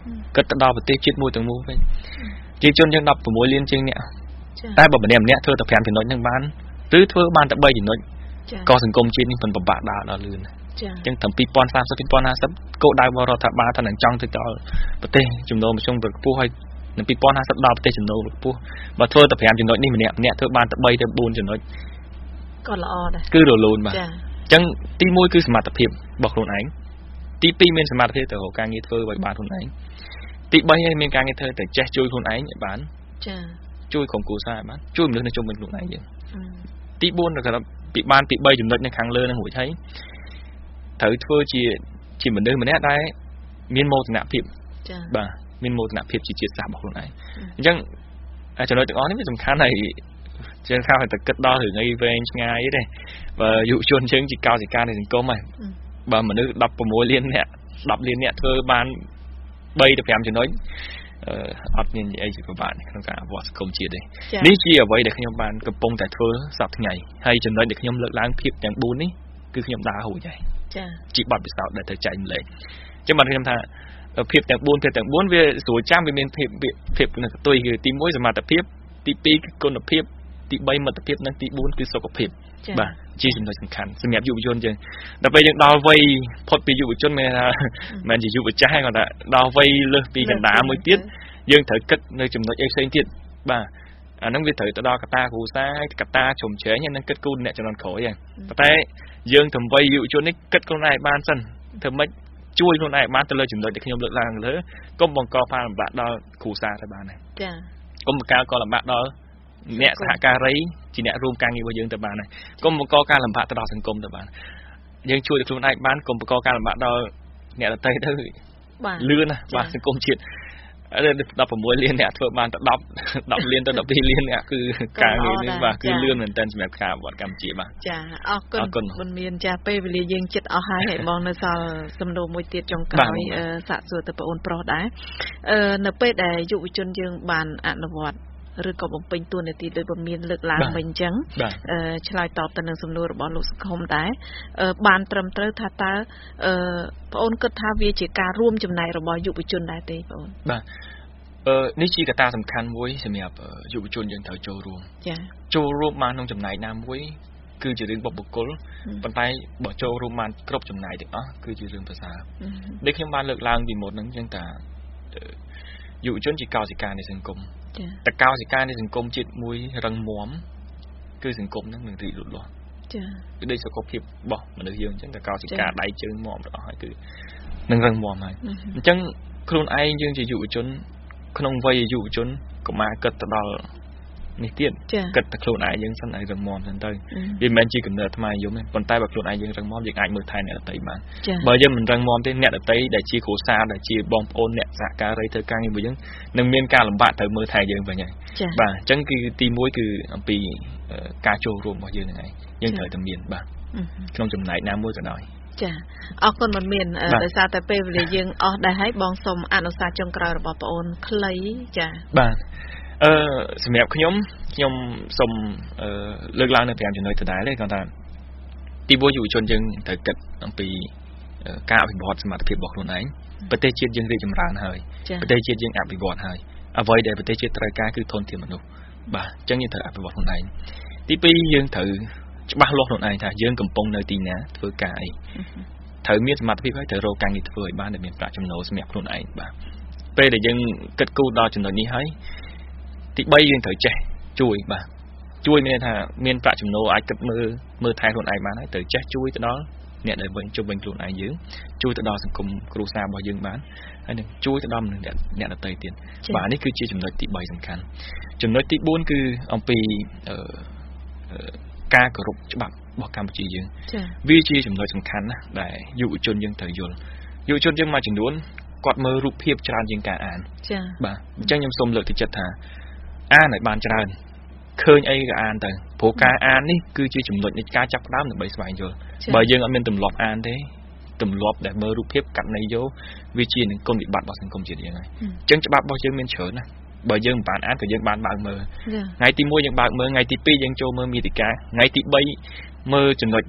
Speaker 4: គិតទៅដល់ប្រទេសជាតិមួយទាំងមូលវិញជាជនយើងដប់ប្រាំមួយលានជាងអ្នកតែបើម្នាក់ម្នាក់ធ្វើតែប្រាំចំណុចហ្នឹងបានឬធ្វើបានតែបីចំណុចក៏សង្គមជាតិនេះមិនពិបាកដើរដល់លឿនអញ្ចឹងត្រឹមពីរពាន់សាមសិប ពីរពាន់ហាសិបគោលដៅរបស់រដ្ឋាភិបាលថានឹងចង់ទៅដល់ប្រទេសចំណូលមធ្យមខ្ពស់ហើយនៅពីរពាន់ហាសិបដល់ប្រទេសចំណូលខ្ពស់បើធ្វើតែប្រាំចំណុចនេះម្នាក់ម្នាក់ធ្វើបានតែបីទៅបួនចំណុច
Speaker 3: ក៏ល្អដែរ
Speaker 4: គឺរលូនបាទអញ្ចឹងទីមួយគឺសមត្ថភាពរបស់ខ្លួនឯងទីពីរមានសមត្ថភាពទៅរកការងារធ្វើឲ្យបានខ្លួនឯងទីបីហើយមានការងារធ្វើតែចេះជួយខ្លួនឯងឲ្យបាន
Speaker 3: ចា
Speaker 4: ជួយក្រុមគ្រួសារឲ្យបានជួយមនុស្សនៅជុំវិញខ្លួនឯងយើងទីបួនក៏ពីបានពីបីចំណុចនៅខាងលើនឹងរួចហើយត្រូវធ្វើជាជាមនុស្សម្នាក់ដែលមានមោទនភាព
Speaker 3: ចា
Speaker 4: បាទមានមោទនភាពជាជាតិសាសន៍របស់ខ្លួនឯងអញ្ចឹងចំណុចទាំងអស់នេះវាសំខាន់ហើយជាងថាតែគិតដល់រឿងអីវែងឆ្ងាយទេបើយុវជនយើងជាកោសិកានៃសង្គមហើយបើមនុស្សដប់ប្រាំមួយលានអ្នកដប់លានអ្នកធ្វើបានបីទៅប្រាំចំណុចអឺអត់មានអីជាពិបាកក្នុងការអភិវឌ្ឍសង្គមជាតិទេនេះជាអ្វីដែលខ្ញុំបានកំពុងតែធ្វើសប្តាហ៍ថ្ងៃហើយចំណុចដែលខ្ញុំលើកឡើងភាពទាំងបួននេះគឺខ្ញុំដើររួចហើយ
Speaker 3: ចា
Speaker 4: ជាបទពិសោធន៍ដែលត្រូវចែកម្លែកអញ្ចឹងបាទខ្ញុំថាភាពទាំងបួនភាពទាំងបួនវាស្រួលចាំវាមានភាពភាពនៅកតុយគឺទីមួយសមត្ថភាពទីពីរគឺគុណភាពទីបីមិត្តភាពនិងទីបួនគឺសុខភាពបាទជាចំណុចសំខាន់សម្រាប់យុវជនយើងដល់ពេលយើងដល់វ័យផុតពីយុវជនមានថាមិនជាយុវចាស់ហើយគាត់ថាដល់វ័យលើសពីកណ្ដាលមួយទៀតយើងត្រូវគិតនៅចំណុចអីផ្សេងទៀតបាទអាហ្នឹងវាត្រូវទៅដល់កត្តាគ្រួសារកត្តាជ្រុំជ្រែងហើយនឹងគិតគូរអ្នកជំនាន់ក្រោយហើយប៉ុន្តែយើងទាំងវ័យយុវជននេះគិតខ្លួនឯងបានសិនធ្វើម៉េចជួយខ្លួនឯងបានទៅលើចំណុចដែលខ្ញុំលើកឡើងលើកុំបង្កផលលំបាកដល់គ្រួសារទៅបានហើយ
Speaker 3: ចា
Speaker 4: កុំបង្កផលលំបាកដល់អ្នកសហការីជាអ្នករួមការងាររបស់យើងទៅបានហើយកុំបង្កការលំបាកទៅដល់សង្គមទៅបានយើងជួយតែខ្លួនឯងបានកុំបង្កការលំបាកដល់អ្នកដទៃទៅលឿនណាបាទសង្គមជាតិដប់ប្រាំមួយលានអ្នកធ្វើបានតែដប់ដប់លានទៅដប់ពីរលានអ្នកគឺការងារនេះបាទគឺលឿនមែនទែនសម្រាប់ការវត្តកម្ពុជាបាទ
Speaker 3: ចាអរគុណមិនមានចាពេលវេលាយើងចិត្តអស់ហើយហើយបងនៅសល់សំណួរមួយទៀតចុងក្រោយសាកសួរទៅបងអូនប្រុសដែរនៅពេលដែលយុវជនយើងបានអនុវត្តឬក៏បំពេញតួនាទីដោយបំមានលើកឡើងវិញអញ្ចឹងឆ្លើយតបទៅនឹងសំណួររបស់លោកសង្ឃុំដែរបានត្រឹមត្រូវថាតើបងអូនគិតថាវាជាការរួមចំណែករបស់យុវជនដែរទេបងអូន
Speaker 4: បាទអឺនេះជាកត្តាសំខាន់មួយសម្រាប់យុវជនយើងត្រូវចូលរួម
Speaker 3: ចា
Speaker 4: ចូលរួមបានក្នុងចំណែកណាមួយគឺជារឿងបុគ្គលប៉ុន្តែបើចូលរួមបានគ្រប់ចំណែកទាំងអស់គឺជារឿងប្រសើរដូចខ្ញុំបានលើកឡើងពីមុនហ្នឹងអញ្ចឹងថាយុវជនជាកោសិកានៃសង្គមតកោសិកានៃសង្គមជាតិមួយរឹងមាំគឺសង្គមហ្នឹងនឹងរីកលូតលាស់
Speaker 3: ចា
Speaker 4: គឺដូចសុខភាពរបស់មនុស្សយើងអញ្ចឹងតកោសិកាដៃជើងមាំទាំងអស់ហើយគឺនឹងរឹងមាំហើយអញ្ចឹងខ្លួនឯងយើងជាយុវជនក្នុងវ័យយុវជនកុំអាគិតទៅដល់នេះទៀតគិតតែខ្លួនឯងយើងសិនឲ្យរឹងមាំសិនទៅវាមិនមែនជាកំណើតថ្មយំទេប៉ុន្តែបើខ្លួនឯងយើងរឹងមាំយើងអាចមើលថែអ្នកដទៃបានបើយើងមិនរឹងមាំទេអ្នកដទៃដែលជាគ្រួសារដែលជាបងប្អូនអ្នកសហការីធ្វើការងារមួយយើងនឹងមានការលំបាកត្រូវមើលថែយើងវិញហើយបាទអញ្ចឹងគឺទីមួយគឺអំពីការចូលរួមរបស់យើងហ្នឹងឯងយើងត្រូវតែមានបាទក្នុងចំណែកណាមួយក៏ដោយ
Speaker 3: ចាអរគុណមិនមានដោយសារតែពេលវេលាយើងអស់ដែរហើយបងសូមអនុសាសន៍ចុងក្រោយរបស់បងអូនខ្លីចា
Speaker 4: បាទអឺសម្រាប់ខ្ញុំខ្ញុំសូមអឺលើកឡើងនៅប្រាំចំណុចដដែលទេគាត់ថាទីមួយយុវជនយើងត្រូវគិតអំពីការអភិវឌ្ឍសមត្ថភាពរបស់ខ្លួនឯងប្រទេសជាតិយើងរីកចម្រើនហើយប្រទេសជាតិយើងអភិវឌ្ឍហើយអ្វីដែលប្រទេសជាតិត្រូវការគឺធនធានមនុស្សបាទអញ្ចឹងយើងត្រូវអភិវឌ្ឍខ្លួនឯងទីពីរយើងត្រូវច្បាស់លាស់ខ្លួនឯងថាយើងកំពុងនៅទីណាធ្វើការអីត្រូវមានសមត្ថភាពហើយត្រូវរកការងារធ្វើឲ្យបានដែលមានប្រាក់ចំណូលសម្រាប់ខ្លួនឯងបាទពេលដែលយើងគិតគូរដល់ចំណុចនេះហើយទីបីយើងត្រូវចេះជួយបាទជួយមានថាមានប្រាក់ចំណូលអាចគិតមើលមើលថែខ្លួនឯងបានហើយត្រូវចេះជួយទៅដល់អ្នកដែលវិញជុំវិញខ្លួនឯងយើងជួយទៅដល់សង្គមគ្រួសាររបស់យើងបានហើយនឹងជួយទៅដល់អ្នកអ្នកដទៃទៀតបាទនេះគឺជាចំណុចទីបីសំខាន់ចំណុចទីបួនគឺអំពីអឺការគោរពច្បាប់របស់កម្ពុជាយើងវាជាចំណុចសំខាន់ណាស់ដែលយុវជនយើងត្រូវយល់យុវជនយើងមួយចំនួនគាត់មើលរូបភាពច្រើនជាងការអាន
Speaker 3: ចា៎
Speaker 4: បាទអញ្ចឹងខ្ញុំសូមលើកទឹកចិត្តថាអានឲ្យបានច្រើនឃើញអីក៏អានទៅព្រោះការអាននេះគឺជាចំណុចនៃការចាប់ផ្ដើមដើម្បីស្វែងយល់បើយើងអត់មានទម្លាប់អានទេទម្លាប់ដែលមើលរូបភាពកាត់ន័យយកវាជានឹងគុណវិបត្តិរបស់សង្គមជាតិយើងហើយអញ្ចឹងច្បាប់របស់យើងមានច្រើនណាស់បើយើងមិនបានអានក៏យើងបានបើកមើលថ្ងៃទីមួយយើងបើកមើលថ្ងៃទីពីរយើងចូលមើលមាតិកាថ្ងៃទីបីមើលចំណុច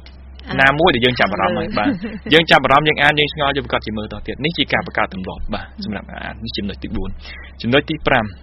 Speaker 4: ណាមួយដែលយើងចាប់អារម្មណ៍ហើយបាទយើងចាប់អារម្មណ៍យើងអានយើងឆ្ងល់យើងប្រកាសជាមើលតទៀតនេះជាការបង្កើតទម្លាប់បាទសម្រាប់អាននេះចំណុចទីbốnចំណុចទី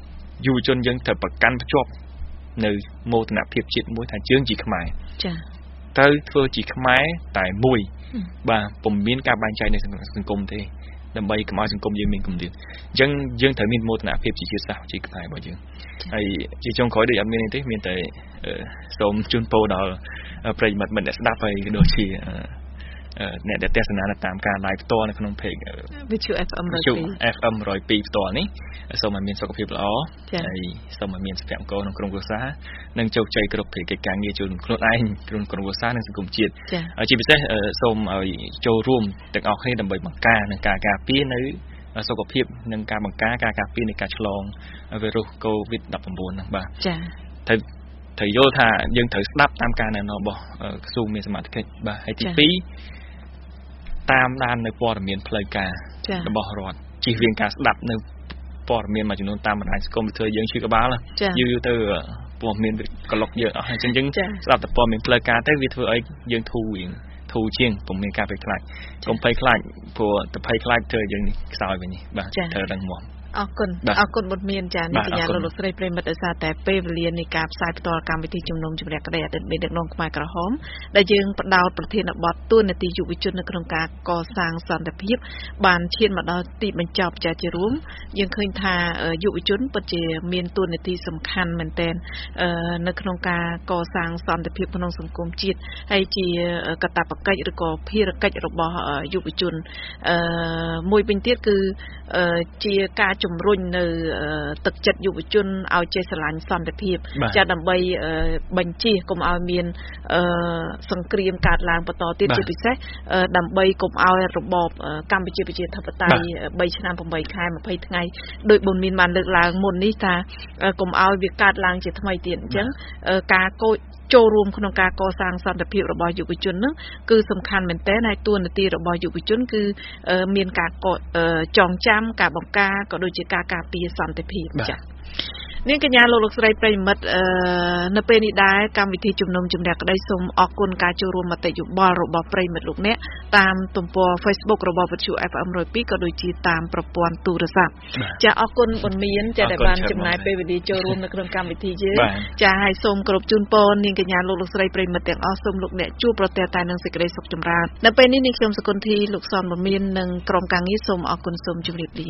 Speaker 4: 5យុវជនយើងត្រូវប្រកាន់ភ្ជាប់នៅមោទនភាពជាតិមួយថាយើងជាខ្មែរចា៎ត្រូវធ្វើជាខ្មែរតែមួយបាទពុំមានការបែងចែកនៅសង្គមទេដើម្បីកុំឲ្យសង្គមយើងមានគម្លាតអញ្ចឹងយើងត្រូវមានមោទនភាពជាជាតិសាសន៍ជាខ្មែររបស់យើងហើយជាចុងក្រោយដូចអត់មានទេមានតែសូមជូនពរដល់ប្រិយមិត្តមិត្តអ្នកស្ដាប់ហើយដូចជាអ្នកដែលទស្សនាតាមការ live ផ្ទាល់នៅក្នុង page
Speaker 3: វិទ្យុ เอฟ เอ็ม
Speaker 4: 102 เอฟ เอ็ม หนึ่งศูนย์สอง ផ្ទាល់នេះសូមឲ្យមានសុខភាពល្អហើយសូមឲ្យមានសុភមង្គលក្នុងក្រុមគ្រួសារនិងជោគជ័យគ្រប់ភារកិច្ចការងារជួយខ្លួនឯងក្នុងក្រុមគ្រួសារនិងសង្គមជាតិហើយជាពិសេសសូមឲ្យចូលរួមទាំងអស់គ្នាដើម្បីបង្ការនិងការការពារនៅសុខភាពនិងការបង្ការការការពារនៃការឆ្លងវីរុស កូវីដ ដប់ប្រាំបួន ហ្នឹងបាទចា៎ត្រូវត្រូវយល់ថាយើងត្រូវស្ដាប់តាមការណែនាំរបស់ក្រសួងមានសមត្ថកិច្ចបាទហើយទីពីរតាមដាននៅព័ត៌មានផ្លូវការរបស់រដ្ឋជៀសវាងការស្ដាប់នៅព័ត៌មានមួយចំនួនតាមបណ្ដាញសង្គមធ្វើយើងឈឺក្បាលយូរទៅព័ត៌មានវាក្លុកយើងអស់ហើយអញ្ចឹងស្ដាប់តែព័ត៌មានផ្លូវការទៅវាធ្វើឲ្យយើងធូរវិញធូរជាងពុំមានការភ័យខ្លាចកុំភ័យខ្លាចព្រោះតែភ័យខ្លាចធ្វើយើងនេះខ្សោយវិញបាទត្រូវដឹងមកអរគុណអរគុណបុត្រមានចានេះកញ្ញាលោកលោកស្រីប្រិមិត្តដោយសារតែពេលវេលានៃការផ្សាយផ្ទាល់កម្មវិធីជំនុំជម្រះក្តីអតីតមេដឹកនាំខ្មែរក្រហមដែលយើងផ្ដោតប្រធានបទទួលនីតិយុវជននៅក្នុងការកសាងសន្តិភាពបានឈានមកដល់ទីបញ្ចប់ចាជារួមយើងឃើញថាយុវជនពិតជាមានទួលនីតិសំខាន់មែនទែននៅក្នុងការកសាងសន្តិភាពក្នុងសង្គមជាតិហើយជាកាតព្វកិច្ចឬក៏ភារកិច្ចរបស់យុវជនមួយវិញទៀតគឺជាការជំរុញនៅទឹកចិត្តយុវជនឲ្យចេះស្រឡាញ់សន្តិភាពចាដើម្បីបញ្ជៀសកុំឲ្យមានសង្គ្រាមកើតឡើងបន្តទៀតជាពិសេសដើម្បីកុំឲ្យរបបកម្ពុជាប្រជាធិបតេយ្យបីឆ្នាំប្រាំបីខែម្ភៃថ្ងៃដោយបុនមានបានលើកឡើងមុននេះថាកុំឲ្យវាកើតឡើងជាថ្មីទៀតអញ្ចឹងការកោចូលរួមក្នុងការកសាងសន្តិភាពរបស់យុវជននោះគឺសំខាន់មែនទែនហើយតួនាទីរបស់យុវជនគឺមានការចងចាំការបង្ការក៏ដូចជាការការពារសន្តិភាពចា៎នាងកញ្ញាលោកលោកស្រីប្រិមិត្តនៅពេលនេះដែរកម្មវិធីជំនុំជម្រះក្តីសូមអរគុណការចូលរួមមតិយោបល់របស់ប្រិមិត្តលោកអ្នកតាមទំព័រ Facebook របស់វិទ្យុ เอฟ เอ็ม หนึ่งศูนย์สอง ក៏ដូចជាតាមប្រព័ន្ធទូរស័ព្ទចាអរគុណបុនមានចាដែលបានចំណាយពេលវេលាចូលរួមនៅក្នុងកម្មវិធីយើងចាហើយសូមគោរពជូនពរនាងកញ្ញាលោកលោកស្រីប្រិមិត្តទាំងអស់សូមលោកអ្នកជួបប្រទះតែនឹងសេចក្តីសុខចម្រើននៅពេលនេះនាងខ្ញុំសុគន្ធីលោកសនបុនមាននិងក្រុមការងារសូមអរគុណសូមជម្រាបលា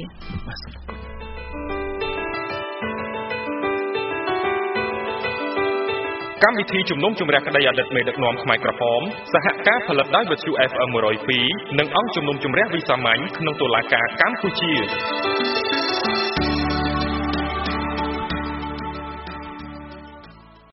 Speaker 6: កម្មវិធីជំនុំជម្រះក្តីអតីតមេដឹកនាំខ្មែរក្រហមសហការផលិតដោយវិទ្យុ เอฟ เอ็ม หนึ่งศูนย์สอง និងអង្គជំនុំជម្រះវិសាមញ្ញក្នុងតុលាការកម្ពុជា